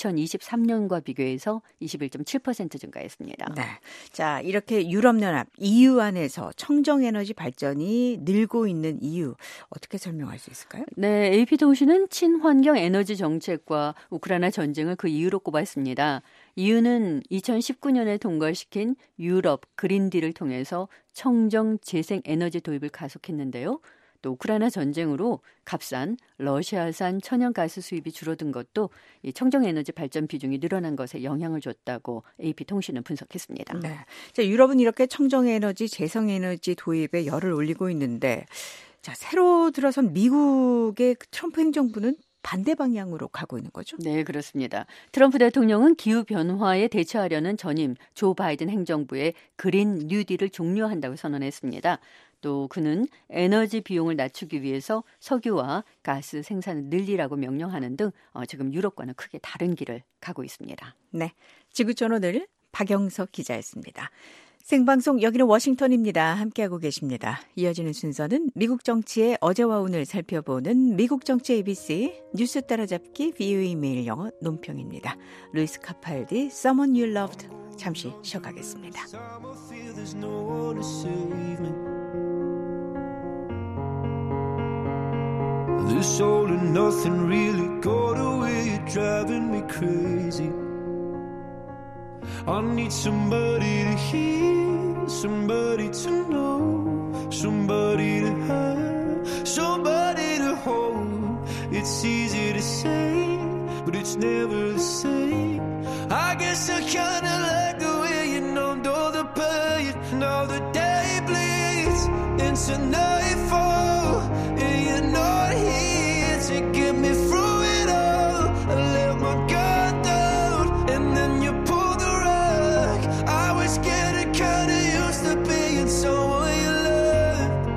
이천이십삼년과 비교해서 이십일 점 칠 퍼센트 증가했습니다. 네. 자, 이렇게 유럽연합 이유 안에서 청정에너지 발전이 늘고 있는 이유 어떻게 설명할 수 있을까요? 네, 에이피통신은 친환경 에너지 정책과 우크라이나 전쟁을 그 이유로 꼽았습니다. 이유는 이천십구년에 통과시킨 유럽 그린딜을 통해서 청정 재생 에너지 도입을 가속했는데요. 또 우크라이나 전쟁으로 값싼 러시아산 천연가스 수입이 줄어든 것도 이 청정에너지 발전 비중이 늘어난 것에 영향을 줬다고 에이피통신은 분석했습니다. 네. 자, 유럽은 이렇게 청정에너지, 재생에너지 도입에 열을 올리고 있는데 자, 새로 들어선 미국의 트럼프 행정부는 반대 방향으로 가고 있는 거죠? 네, 그렇습니다. 트럼프 대통령은 기후변화에 대처하려는 전임 조 바이든 행정부의 그린 뉴딜을 종료한다고 선언했습니다. 또 그는 에너지 비용을 낮추기 위해서 석유와 가스 생산을 늘리라고 명령하는 등 어, 지금 유럽과는 크게 다른 길을 가고 있습니다. 네, 지구촌 오늘 박영석 기자였습니다. 생방송 여기는 워싱턴입니다. 함께하고 계십니다. 이어지는 순서는 미국 정치의 어제와 오늘 살펴보는 미국 정치 에이비씨 뉴스 따라잡기 브이오에이 매일 영어 논평입니다. 루이스 카팔디 Someone You Loved 잠시 쉬어가겠습니다. This all and nothing really got away, you're driving me crazy. I need somebody to hear, somebody to know, somebody to have, somebody to hold. It's easy to say, but it's never the same. I guess I kinda like the way you numbed all the pain. Now the day bleeds into nightfall, and you're not here to get me through it all. I let my guard down, and then you pulled the rug. I was getting kinda used to being someone you loved.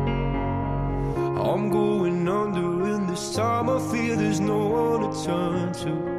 I'm going under, and this time I feel there's no one to turn to.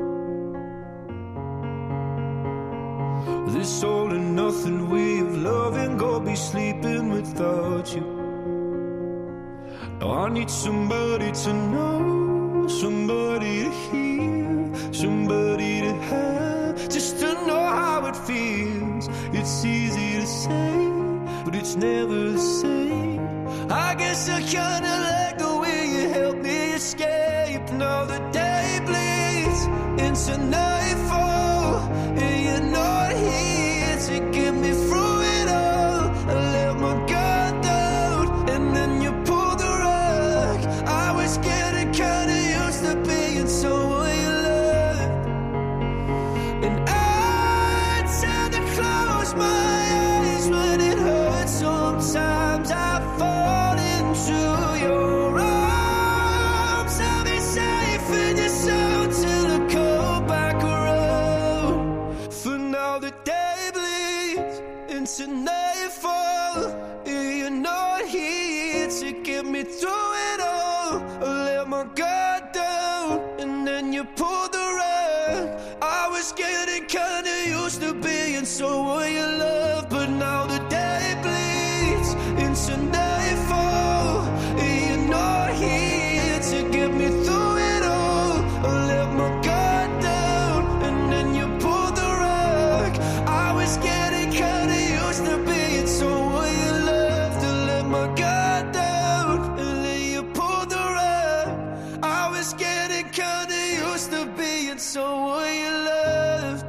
This all and nothing way of loving, go be sleeping without you. Now I need somebody to know, somebody to hear, somebody to have, just to know how it feels. It's easy to say, but it's never the same. I guess I kinda like the way you help me escape. Now the day bleeds into nightfall, and you're not here to get me through it all. I let my guard down, and then you pulled the rug. I was getting kinda used to being someone you loved, and I tend to close my eyes when it hurts. Sometimes I fall into your arms. I'll be safe in your soul till I come back around. For now the day bleeds into nightfall, and you're not here to get me through it all. I let my guard down, and then you pulled the rug. I was getting kinda used to being someone you love, but now the day bleeds into nightfall, and you're not here to get me through it all. I let my guard down, and then you pulled the rug. I was getting kinda used to being someone you loved. To let my guard down, and then you pulled the rug. I was getting kinda used to being someone you loved.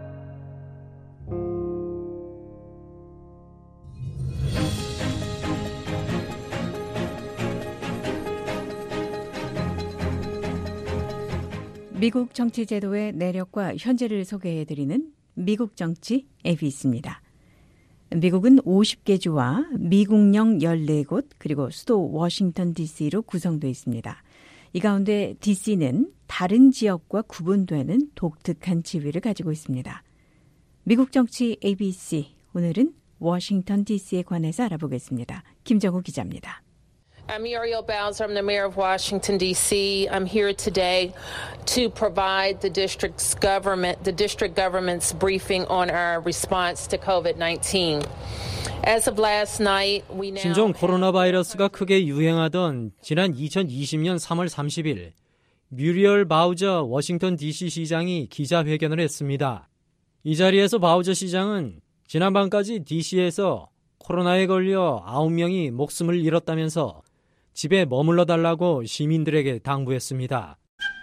미국 정치 제도의 내력과 현재를 소개해드리는 미국 정치 에이비씨입니다. 미국은 오십 개 주와 미국령 열네 곳 그리고 수도 워싱턴 디씨로 구성되어 있습니다. 이 가운데 디씨는 다른 지역과 구분되는 독특한 지위를 가지고 있습니다. 미국 정치 에이비씨, 오늘은 워싱턴 디씨에 관해서 알아보겠습니다. 김정우 기자입니다. I'm Muriel Bowser. I'm the mayor of Washington, D C I'm here today to provide the district's government, the district government's briefing on our response to covid nineteen. As of last night, we now 신종 코로나 바이러스가 크게 유행하던 지난 이천이십 년 삼월 삼십일, 뮤리얼 바우저 워싱턴 디씨 시장이 기자회견을 했습니다. 이 자리에서 바우저 시장은 지난밤까지 디씨에서 코로나에 걸려 아홉 명이 목숨을 잃었다면서 집에 머물러 달라고 시민들에게 당부했습니다.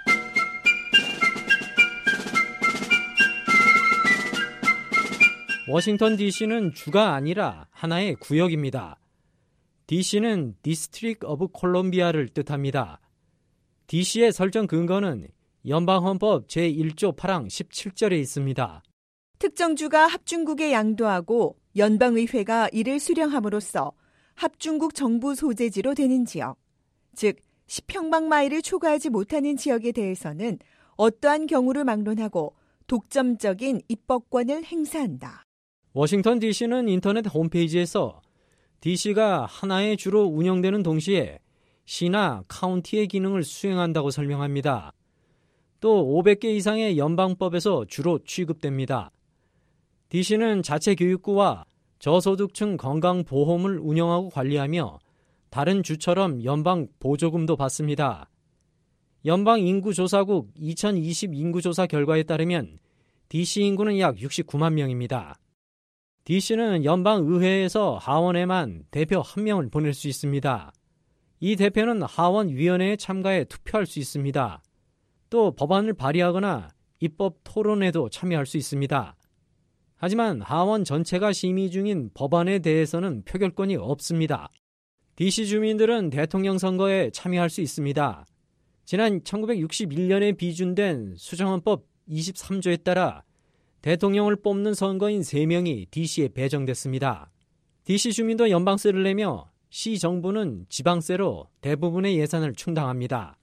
워싱턴 디씨는 주가 아니라 하나의 구역입니다. 디씨는 District of Columbia를 뜻합니다. 디씨의 설정 근거는 연방헌법 제일조 팔항 십칠절에 있습니다. 특정 주가 합중국에 양도하고 연방의회가 이를 수령함으로써 합중국 정부 소재지로 되는 지역, 즉 십 평방마일을 초과하지 못하는 지역에 대해서는 어떠한 경우를 막론하고 독점적인 입법권을 행사한다. 워싱턴 디씨는 인터넷 홈페이지에서 디씨가 하나의 주로 운영되는 동시에 시나 카운티의 기능을 수행한다고 설명합니다. 또 오백 개 이상의 연방법에서 주로 취급됩니다. 디씨는 자체 교육구와 저소득층 건강보험을 운영하고 관리하며 다른 주처럼 연방 보조금도 받습니다. 연방인구조사국 이천이십 인구조사 결과에 따르면 디씨 인구는 약 육십구만 명입니다. 디씨는 연방의회에서 하원에만 대표 한 명을 보낼 수 있습니다. 이 대표는 하원위원회에 참가해 투표할 수 있습니다. 또 법안을 발의하거나 입법 토론에도 참여할 수 있습니다. 하지만 하원 전체가 심의 중인 법안에 대해서는 표결권이 없습니다. 디씨 주민들은 대통령 선거에 참여할 수 있습니다. 지난 천구백육십일 년에 비준된 수정헌법 이십삼 조에 따라 대통령을 뽑는 선거인 세 명이 디씨에 배정됐습니다. 디씨 주민도 연방세를 내며 시 정부는 지방세로 대부분의 예산을 충당합니다.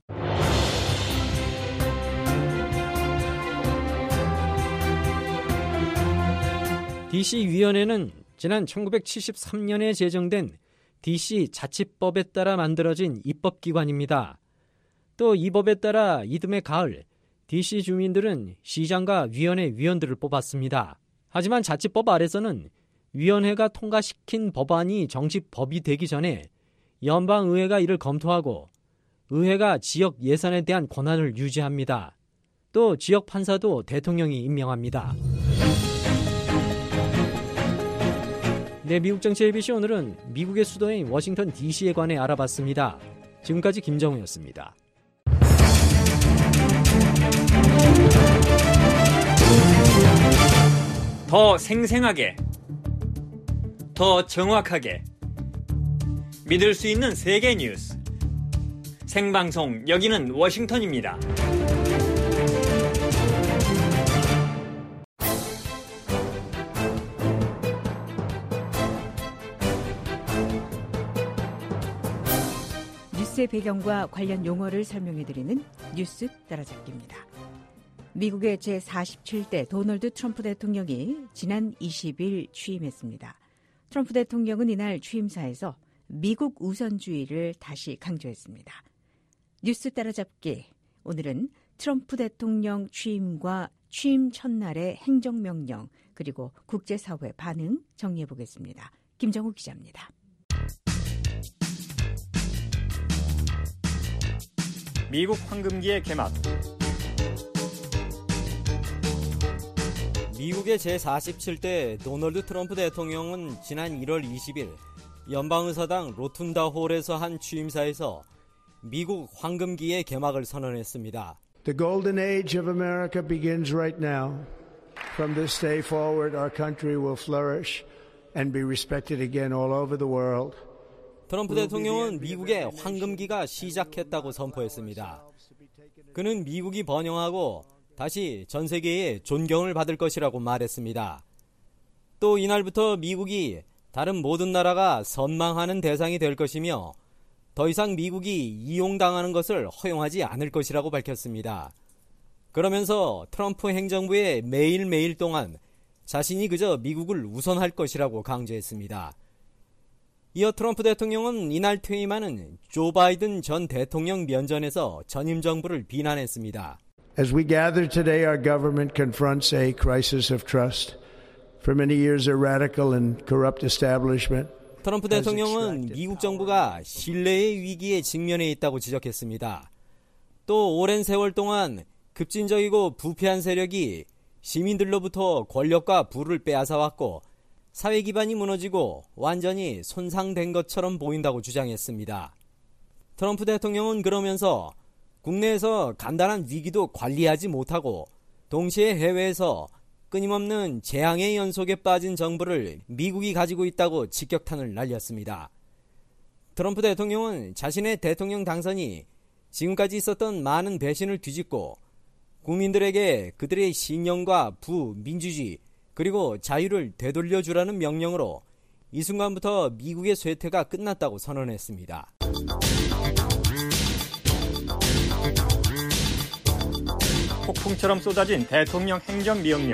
디씨 위원회는 지난 천구백칠십삼 년에 제정된 디씨 자치법에 따라 만들어진 입법기관입니다. 또 이 법에 따라 이듬해 가을 디씨 주민들은 시장과 위원회 위원들을 뽑았습니다. 하지만 자치법 아래서는 위원회가 통과시킨 법안이 정식법이 되기 전에 연방의회가 이를 검토하고 의회가 지역 예산에 대한 권한을 유지합니다. 또 지역 판사도 대통령이 임명합니다. 네, 미국 정치 에이비씨 오늘은 미국의 수도인 워싱턴 디씨에 관해 알아봤습니다. 지금까지 김정우였습니다. 더 생생하게, 더 정확하게 믿을 수 있는 세계 뉴스. 생방송 여기는 워싱턴입니다. 뉴스의 배경과 관련 용어를 설명해드리는 뉴스 따라잡기입니다. 미국의 제사십칠 대 도널드 트럼프 대통령이 지난 이십 일 취임했습니다. 트럼프 대통령은 이날 취임사에서 미국 우선주의를 다시 강조했습니다. 뉴스 따라잡기, 오늘은 트럼프 대통령 취임과 취임 첫날의 행정명령 그리고 국제사회 반응 정리해보겠습니다. 김정우 기자입니다. 미국 황금기의 개막. 미국의 제사십칠 대 도널드 트럼프 대통령은 지난 일월 이십일 연방의사당 로툰다 홀에서 한 취임사에서 미국 황금기의 개막을 선언했습니다. The golden age of America begins right now. From this day forward, our country will flourish and be respected again all over the world. 트럼프 대통령은 미국의 황금기가 시작했다고 선포했습니다. 그는 미국이 번영하고 다시 전 세계에 존경을 받을 것이라고 말했습니다. 또 이날부터 미국이 다른 모든 나라가 선망하는 대상이 될 것이며 더 이상 미국이 이용당하는 것을 허용하지 않을 것이라고 밝혔습니다. 그러면서 트럼프 행정부의 매일매일 동안 자신이 그저 미국을 우선할 것이라고 강조했습니다. 이어 트럼프 대통령은 이날 퇴임하는 조 바이든 전 대통령 면전에서 전임 정부를 비난했습니다. As we gather today, our government confronts a crisis of trust. For many years, a radical and corrupt establishment. 트럼프 대통령은 미국 정부가 신뢰의 위기에 직면해 있다고 지적했습니다. 또 오랜 세월 동안 급진적이고 부패한 세력이 시민들로부터 권력과 부를 빼앗아왔고 사회 기반이 무너지고 완전히 손상된 것처럼 보인다고 주장했습니다. 트럼프 대통령은 그러면서 국내에서 간단한 위기도 관리하지 못하고 동시에 해외에서 끊임없는 재앙의 연속에 빠진 정부를 미국이 가지고 있다고 직격탄을 날렸습니다. 트럼프 대통령은 자신의 대통령 당선이 지금까지 있었던 많은 배신을 뒤집고 국민들에게 그들의 신념과 부, 민주주의 그리고 자유를 되돌려주라는 명령으로 이 순간부터 미국의 쇠퇴가 끝났다고 선언했습니다. 폭풍처럼 쏟아진 대통령 행정명령.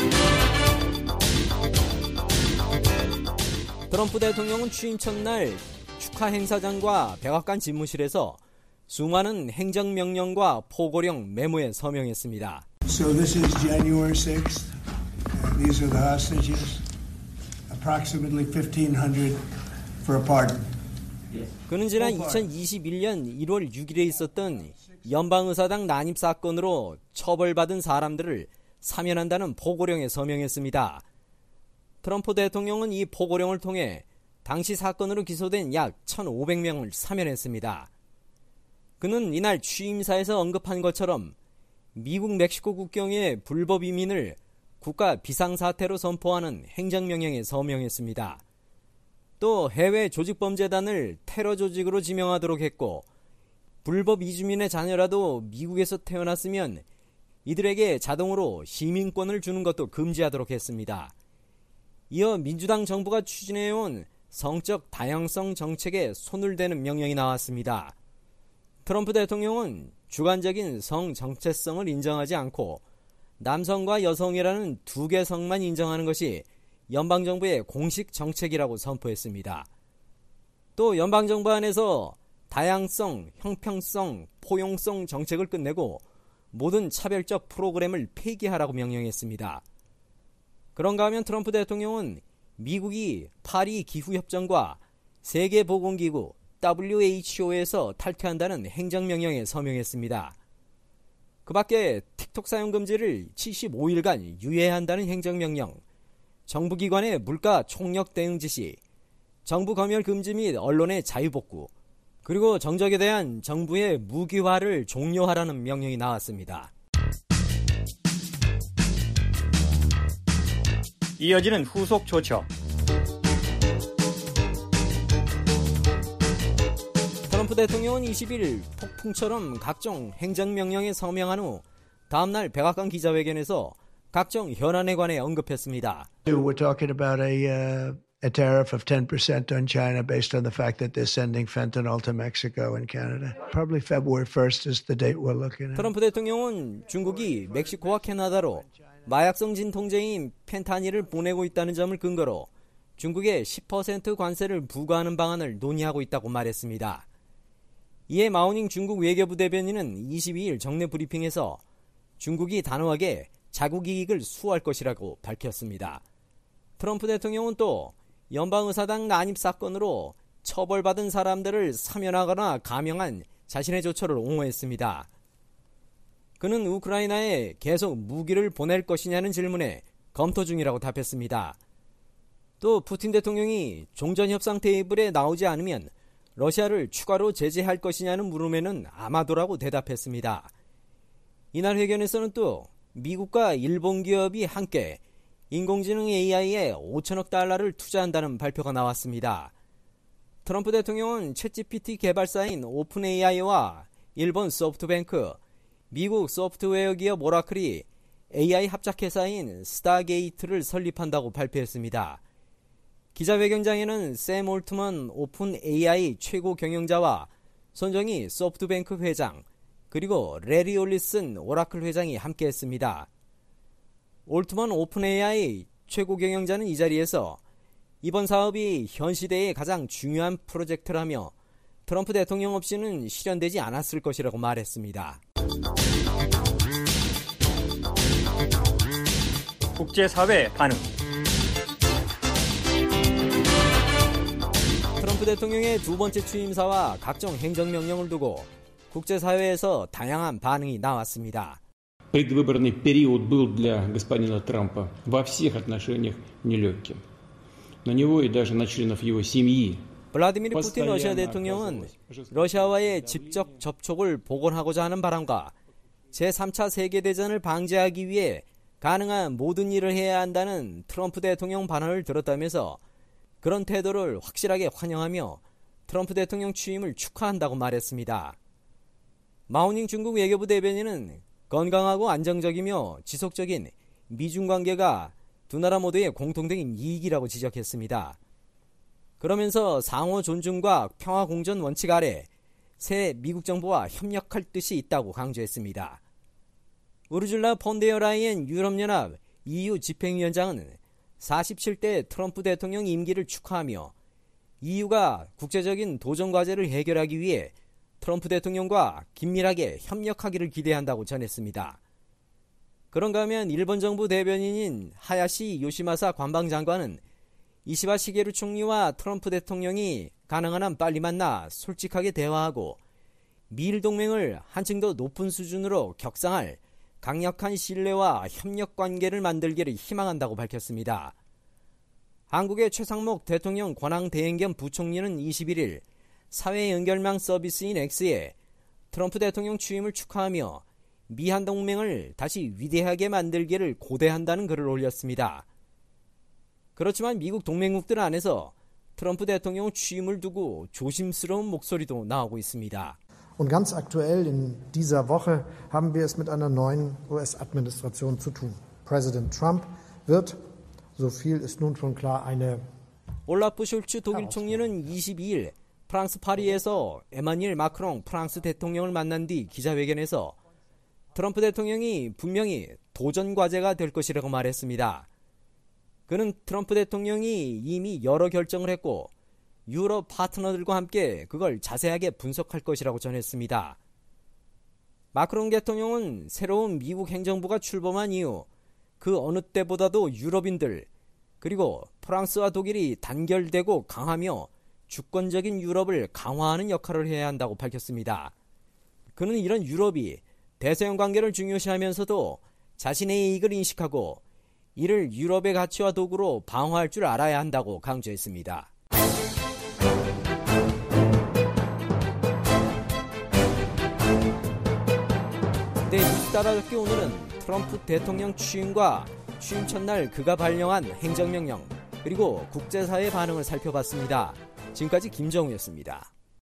트럼프 대통령은 취임 첫날 축하 행사장과 백악관 집무실에서 수많은 행정명령과 포고령 메모에 서명했습니다. So this is January sixth. These are the hostages. Approximately fifteen hundred for a pardon. 그는 지난 이천이십일 년 일월 육일에 있었던 연방의사당 난입 사건으로 처벌받은 사람들을 사면한다는 포고령에 서명했습니다. 트럼프 대통령은 이 포고령을 통해 당시 사건으로 기소된 약 천오백 명을 사면했습니다. 그는 이날 취임사에서 언급한 것처럼 미국 멕시코 국경의 불법 이민을 국가 비상사태로 선포하는 행정명령에 서명했습니다. 또 해외 조직범죄단을 테러 조직으로 지명하도록 했고 불법 이주민의 자녀라도 미국에서 태어났으면 이들에게 자동으로 시민권을 주는 것도 금지하도록 했습니다. 이어 민주당 정부가 추진해온 성적 다양성 정책에 손을 대는 명령이 나왔습니다. 트럼프 대통령은 주관적인 성 정체성을 인정하지 않고 남성과 여성이라는 두 개 성만 인정하는 것이 연방정부의 공식 정책이라고 선포했습니다. 또 연방정부 안에서 다양성, 형평성, 포용성 정책을 끝내고 모든 차별적 프로그램을 폐기하라고 명령했습니다. 그런가 하면 트럼프 대통령은 미국이 파리 기후협정과 세계보건기구 더블유에이치오에서 탈퇴한다는 행정명령에 서명했습니다. 그 밖에 틱톡 사용 금지를 칠십오 일간 유예한다는 행정명령, 정부기관의 물가 총력 대응 지시, 정부 검열 금지 및 언론의 자유복구, 그리고 정적에 대한 정부의 무기화를 종료하라는 명령이 나왔습니다. 이어지는 후속 조처. 트럼프 대통령은 이십일 폭풍처럼 각종 행정명령에 서명한 후 다음날 백악관 기자회견에서 각종 현안에 관해 언급했습니다. We're talking about a, uh, a tariff of ten percent on China based on the fact that they're sending fentanyl to Mexico and Canada. Probably February first is the date we're looking at. 트럼프 대통령은 중국이 멕시코와 캐나다로 마약성 진통제인 펜타닐을 보내고 있다는 점을 근거로 중국에 십 퍼센트 관세를 부과하는 방안을 논의하고 있다고 말했습니다. 이에 마오닝 중국 외교부 대변인은 이십이일 정례 브리핑에서 중국이 단호하게 자국 이익을 수호할 것이라고 밝혔습니다. 트럼프 대통령은 또 연방의사당 난입 사건으로 처벌받은 사람들을 사면하거나 감형한 자신의 조처를 옹호했습니다. 그는 우크라이나에 계속 무기를 보낼 것이냐는 질문에 검토 중이라고 답했습니다. 또 푸틴 대통령이 종전협상 테이블에 나오지 않으면 러시아를 추가로 제재할 것이냐는 물음에는 아마도라고 대답했습니다. 이날 회견에서는 또 미국과 일본 기업이 함께 인공지능 에이아이에 오천억 달러를 투자한다는 발표가 나왔습니다. 트럼프 대통령은 챗지피티 개발사인 오픈 에이아이와 일본 소프트뱅크, 미국 소프트웨어 기업 오라클이 에이아이 합작회사인 스타게이트를 설립한다고 발표했습니다. 기자회견장에는 샘 올트먼 오픈 에이아이 최고 경영자와 손정희 소프트뱅크 회장, 그리고 레리 올리슨 오라클 회장이 함께했습니다. 올트먼 오픈 에이아이 최고 경영자는 이 자리에서 이번 사업이 현 시대의 가장 중요한 프로젝트라며 트럼프 대통령 없이는 실현되지 않았을 것이라고 말했습니다. 국제사회 반응. 트럼프 대통령의 두 번째 취임사와 각종 행정명령을 두고 국제사회에서 다양한 반응이 나왔습니다. Предвыборный период был для господина Трампа во всех отношениях нелегким. На него и даже на членов его семьи. 블라디미르 푸틴 러시아 대통령은 러시아와의 직접 접촉을 복원하고자 하는 바람과 제삼 차 세계대전을 방지하기 위해 가능한 모든 일을 해야 한다는 트럼프 대통령 발언을 들었다면서 그런 태도를 확실하게 환영하며 트럼프 대통령 취임을 축하한다고 말했습니다. 마오닝 중국 외교부 대변인은 건강하고 안정적이며 지속적인 미중 관계가 두 나라 모두의 공통된 이익이라고 지적했습니다. 그러면서 상호 존중과 평화 공존 원칙 아래 새 미국 정부와 협력할 뜻이 있다고 강조했습니다. 우르줄라 폰데어 라이엔 유럽연합 이유 집행위원장은 사십칠 대 트럼프 대통령 임기를 축하하며 이유가 국제적인 도전 과제를 해결하기 위해 트럼프 대통령과 긴밀하게 협력하기를 기대한다고 전했습니다. 그런가 하면 일본 정부 대변인인 하야시 요시마사 관방장관은 이시바 시게루 총리와 트럼프 대통령이 가능한 한 빨리 만나 솔직하게 대화하고 미일 동맹을 한층 더 높은 수준으로 격상할 강력한 신뢰와 협력 관계를 만들기를 희망한다고 밝혔습니다. 한국의 최상목 대통령 권한대행 겸 부총리는 이십일일 사회연결망 서비스인 X에 트럼프 대통령 취임을 축하하며 미한 동맹을 다시 위대하게 만들기를 고대한다는 글을 올렸습니다. 그렇지만 미국 동맹국들 안에서 트럼프 대통령 취임을 두고 조심스러운 목소리도 나오고 있습니다. Und ganz aktuell in dieser Woche haben wir es mit einer neuen U S-Administration zu tun. Präsident Trump wird, so viel ist nun schon klar, eine 올라프 숄츠 독일 총리는 이십이일 프랑스 파리에서 에마뉴엘 마크롱 프랑스 대통령을 만난 뒤 기자회견에서 트럼프 대통령이 분명히 도전 과제가 될 것이라고 말했습니다. 그는 트럼프 대통령이 이미 여러 결정을 했고 유럽 파트너들과 함께 그걸 자세하게 분석할 것이라고 전했습니다. 마크롱 대통령은 새로운 미국 행정부가 출범한 이후 그 어느 때보다도 유럽인들 그리고 프랑스와 독일이 단결되고 강하며 주권적인 유럽을 강화하는 역할을 해야 한다고 밝혔습니다. 그는 이런 유럽이 대서양 관계를 중요시하면서도 자신의 이익을 인식하고 이를 유럽의 가치와 도구로 방어할 줄 알아야 한다고 강조했습니다. 네, 뉴스 따라잡기 오늘은 트럼프 대통령 취임과 취임 첫날 그가 발령한 행정명령 그리고 국제사회의 반응을 살펴봤습니다. 지금까지 김정우였습니다.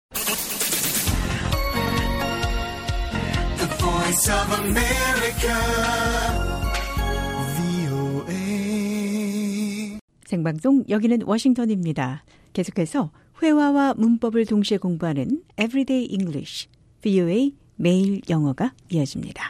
The Voice of America, 브이오에이. 생방송 여기는 워싱턴입니다. 계속해서 회화와 문법을 동시에 공부하는 Everyday English, 브이오에이 매일 영어가 이어집니다.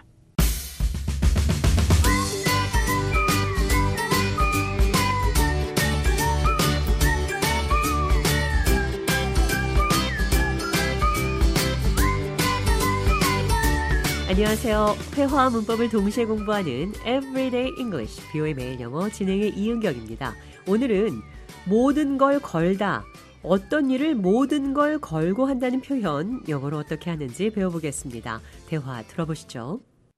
안녕하세요. 회화와 문법을 동시에 공부하는 Everyday English, 브이오에이 매일 영어 진행의 이은경입니다. 오늘은 모든 걸 걸다, 어떤 일을 모든 걸 걸고 한다는 표현, 영어로 어떻게 하는지 배워보겠습니다. 대화 들어보시죠.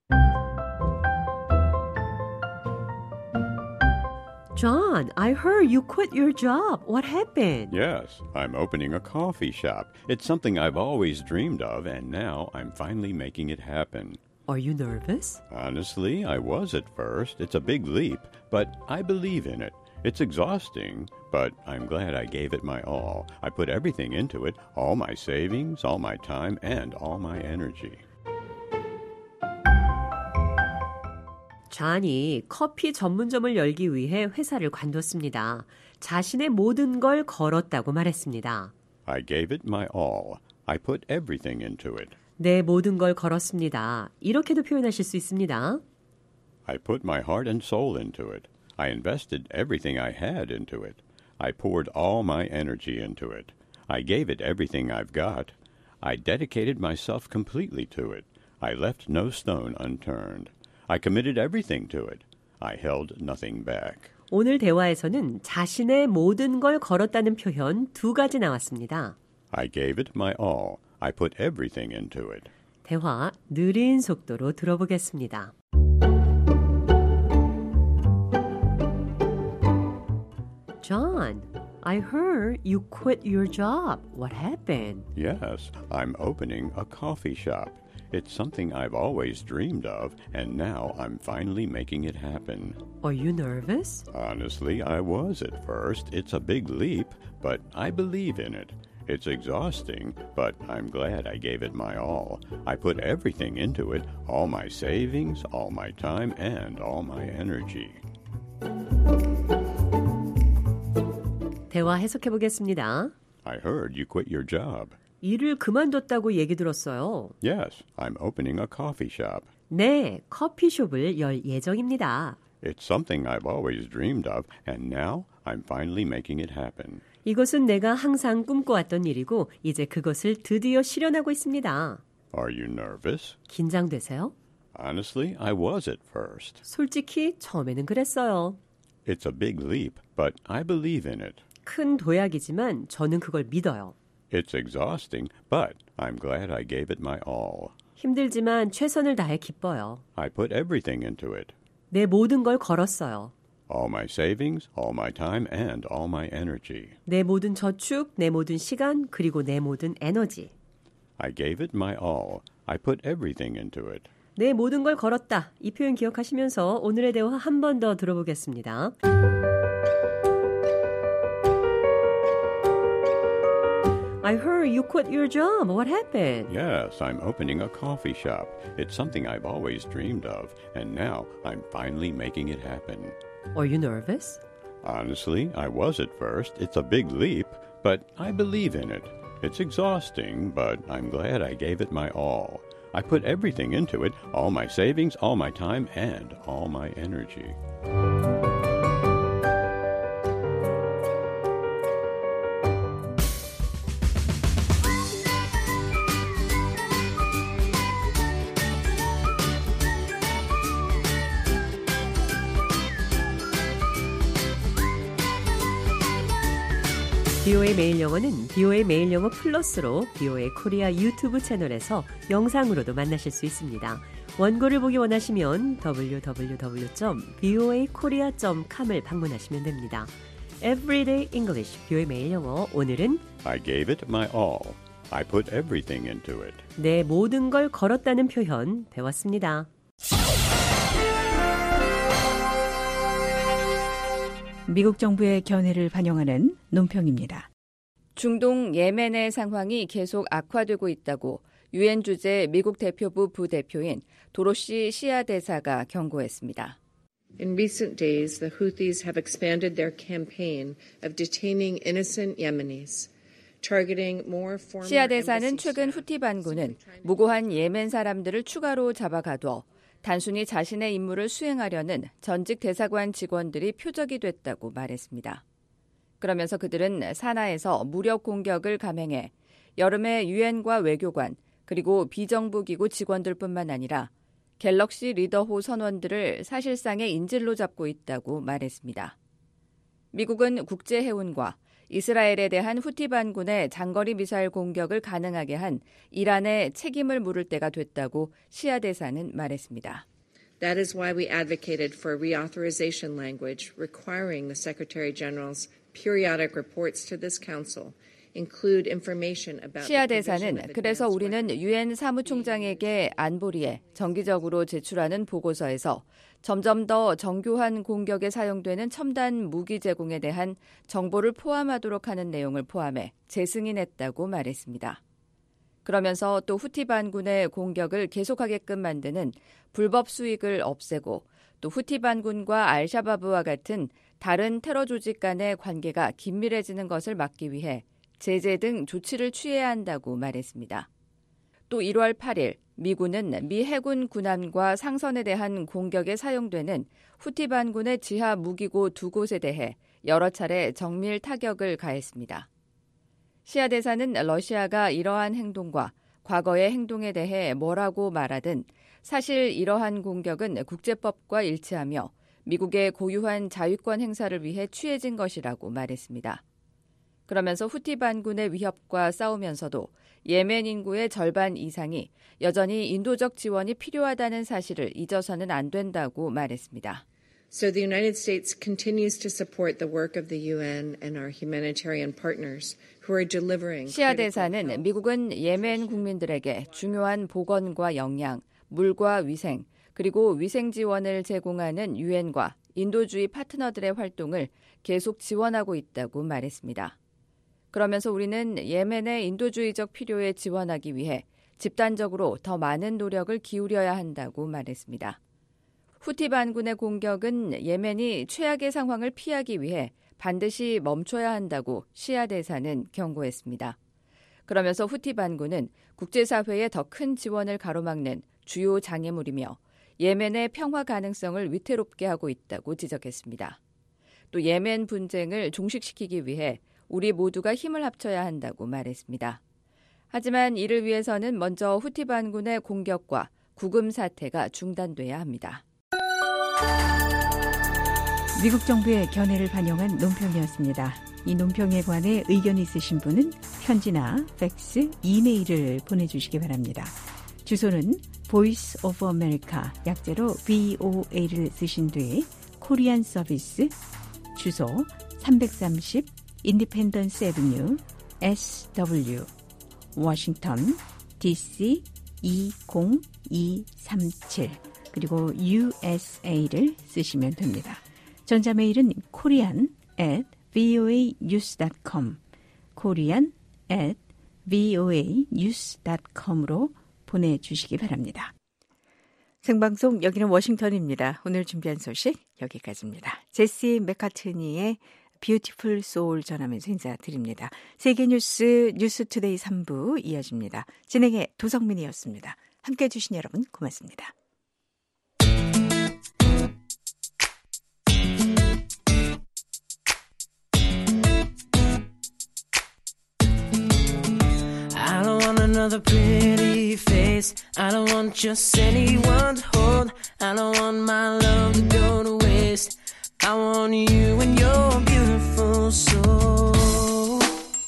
John, I heard you quit your job. What happened? Yes, I'm opening a coffee shop. It's something I've always dreamed of, and now I'm finally making it happen. Are you nervous? Honestly, I was at first. It's a big leap, but I believe in it. It's exhausting, but I'm glad I gave it my all. I put everything into it, all my savings, all my time, and all my energy. 존이 커피 전문점을 열기 위해 회사를 관뒀습니다. 자신의 모든 걸 걸었다고 말했습니다. I gave it my all. I put everything into it. 내 모든 걸 걸었습니다. 이렇게도 표현하실 수 있습니다. I put my heart and soul into it. I invested everything I had into it. I poured all my energy into it. I gave it everything I've got. I dedicated myself completely to it. I left no stone unturned. I committed everything to it. I held nothing back. 오늘 대화에서는 자신의 모든 걸 걸었다는 표현 두 가지 나왔습니다. I gave it my all. I put everything into it. 대화 느린 속도로 들어보겠습니다. John, I heard you quit your job. What happened? Yes, I'm opening a coffee shop. It's something I've always dreamed of, and now I'm finally making it happen. Are you nervous? Honestly, I was at first. It's a big leap, but I believe in it. It's exhausting, but I'm glad I gave it my all. I put everything into it, all my savings, all my time, and all my energy. 대화 해석해 보겠습니다. I heard you quit your job. 일을 그만뒀다고 얘기 들었어요. Yes, I'm opening a coffee shop. 네, 커피숍을 열 예정입니다. It's something I've always dreamed of, and now I'm finally making it happen. 이것은 내가 항상 꿈꿔왔던 일이고 이제 그것을 드디어 실현하고 있습니다. Are you nervous? 긴장되세요? Honestly, I was at first. 솔직히 처음에는 그랬어요. It's a big leap, but I believe in it. 큰 도약이지만 저는 그걸 믿어요. It's exhausting, but I'm glad I gave it my all. 힘들지만 최선을 다해 기뻐요. I put everything into it. 내 모든 걸 걸었어요. All my savings, all my time, and all my energy. 내 모든 저축, 내 모든 시간, 그리고 내 모든 에너지. I gave it my all. I put everything into it. 내 모든 걸 걸었다. 이 표현 기억하시면서 오늘의 대화 한 번 더 들어보겠습니다. I heard you quit your job. What happened? Yes, I'm opening a coffee shop. It's something I've always dreamed of, and now I'm finally making it happen. Are you nervous? Honestly, I was at first. It's a big leap, but I believe in it. It's exhausting, but I'm glad I gave it my all. I put everything into it, all my savings, all my time, and all my energy. 비오에이 매일 영어는 비오에이 매일 영어 플러스로 비오에이 코리아 유튜브 채널에서 영상으로도 만나실 수 있습니다. 원고를 보기 원하시면 더블유 더블유 더블유 점 비오에이 코리아 점 컴을 방문하시면 됩니다. Everyday English, 비오에이 매일 영어. 오늘은 I gave it my all. I put everything into it. 내 모든 걸 걸었다는 표현 배웠습니다. 미국 정부의 견해를 반영하는 논평입니다. 중동 예멘의 상황이 계속 악화되고 있다고 유엔 주재 미국 대표부 부대표인 도로시 시아 대사가 경고했습니다. In recent days, the Houthis have expanded their campaign of detaining innocent Yemenis. 시아 대사는 최근 후티 반군은 무고한 예멘 사람들을 추가로 잡아가둬 단순히 자신의 임무를 수행하려는 전직 대사관 직원들이 표적이 됐다고 말했습니다. 그러면서 그들은 사나에서 무력 공격을 감행해 여름에 유엔과 외교관 그리고 비정부기구 직원들뿐만 아니라 갤럭시 리더호 선원들을 사실상의 인질로 잡고 있다고 말했습니다. 미국은 국제해운과 이스라엘에 대한 후티 반군의 장거리 미사일 공격을 가능하게 한 이란의 책임을 물을 때가 됐다고 시아 대사는 말했습니다. That is why we advocated for reauthorization language requiring the Secretary General's periodic reports to this council include information about 시아 대사는 그래서 우리는 유엔 사무총장에게 안보리에 정기적으로 제출하는 보고서에서 점점 더 정교한 공격에 사용되는 첨단 무기 제공에 대한 정보를 포함하도록 하는 내용을 포함해 재승인했다고 말했습니다. 그러면서 또 후티 반군의 공격을 계속하게끔 만드는 불법 수익을 없애고 또 후티 반군과 알샤바브와 같은 다른 테러 조직 간의 관계가 긴밀해지는 것을 막기 위해 제재 등 조치를 취해야 한다고 말했습니다. 또 일월 팔일 미군은 미 해군 군함과 상선에 대한 공격에 사용되는 후티 반군의 지하 무기고 두 곳에 대해 여러 차례 정밀 타격을 가했습니다. 시아 대사는 러시아가 이러한 행동과 과거의 행동에 대해 뭐라고 말하든 사실 이러한 공격은 국제법과 일치하며 미국의 고유한 자위권 행사를 위해 취해진 것이라고 말했습니다. 그러면서 후티 반군의 위협과 싸우면서도 예멘 인구의 절반 이상이 여전히 인도적 지원이 필요하다는 사실을 잊어서는 안 된다고 말했습니다. So the United States continues to support the work of the 유엔 and our humanitarian partners who are delivering. 시아 대사는 미국은 예멘 국민들에게 중요한 보건과 영양, 물과 위생, 그리고 위생 지원을 제공하는 유엔과 인도주의 파트너들의 활동을 계속 지원하고 있다고 말했습니다. 그러면서 우리는 예멘의 인도주의적 필요에 지원하기 위해 집단적으로 더 많은 노력을 기울여야 한다고 말했습니다. 후티 반군의 공격은 예멘이 최악의 상황을 피하기 위해 반드시 멈춰야 한다고 시아 대사는 경고했습니다. 그러면서 후티 반군은 국제사회의 더 큰 지원을 가로막는 주요 장애물이며 예멘의 평화 가능성을 위태롭게 하고 있다고 지적했습니다. 또 예멘 분쟁을 종식시키기 위해 우리 모두가 힘을 합쳐야 한다고 말했습니다. 하지만 이를 위해서는 먼저 후티 반군의 공격과 구금 사태가 중단돼야 합니다. 미국 정부의 견해를 반영한 논평이었습니다. 이 논평에 관해 의견이 있으신 분은 편지나 팩스, 이메일을 보내주시기 바랍니다. 주소는 Voice of America, 약제로 브이오에이를 쓰신 뒤 코리안 서비스, 주소 삼삼십 인디펜던스 애비뉴 에스더블유, 워싱턴, 디씨 이공이삼칠, 그리고 유에스에이를 쓰시면 됩니다. 전자메일은 korean at voanews dot com, korean at voanews dot com으로 보내주시기 바랍니다. 생방송 여기는 워싱턴입니다. 오늘 준비한 소식 여기까지입니다. 제시 맥카트니의 뷰티풀 소울 전하면서 인사드립니다. 세계뉴스 뉴스투데이 삼 부 이어집니다. 진행의 도성민이었습니다. 함께해 주신 여러분 고맙습니다. I don't want another pretty face. I don't want just anyone to hold. I don't want my love to go to waste. I want you and your beautiful soul.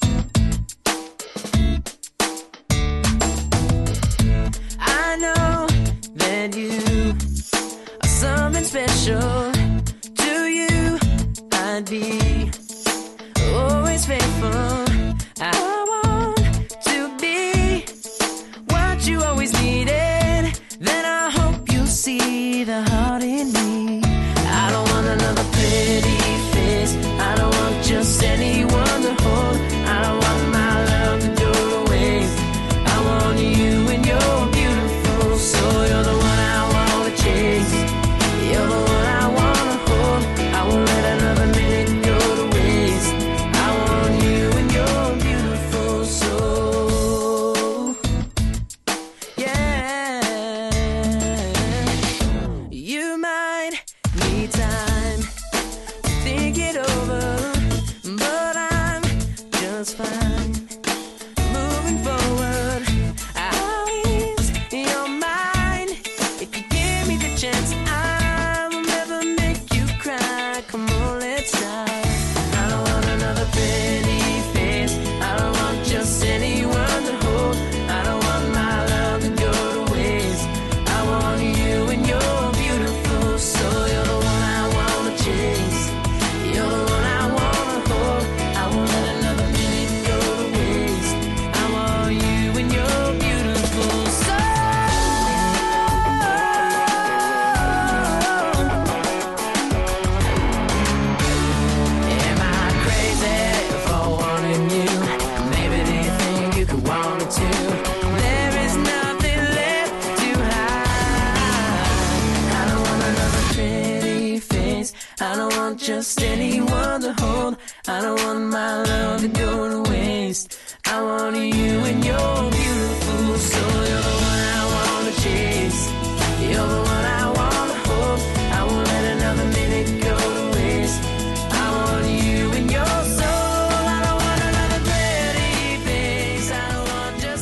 I know that you are something special. To you, I'd be always faithful. I want to be what you always needed. Then I hope you'll see the heart in me. I don't want another pretty face. I don't want just anyone to hold. I don't want my love to go to waste. I want you and your beautiful soul. You're the one I want to chase. You're the one I want to hold. I won't let another minute go to waste. I want you and your beautiful soul. Yeah. You might need time to think it over, but I'm just fine moving forward. I'll ease your mind if you give me the chance. I will never make you cry. Come on, let's try. I don't want another pretty face. I don't want just anyone to hold. I don't want my love to go to waste. I want you and your beautiful soul. You're the one I want to chase. You're the one I want to hold. I won't let another minute go to waste. I want you and your beautiful soul. Am I crazy for wanting you? Maybe do you think you could want it too? There is nothing left to hide. I don't want another pretty face. I don't want just anyone to hold. I don't want my love to go to waste. I want you and your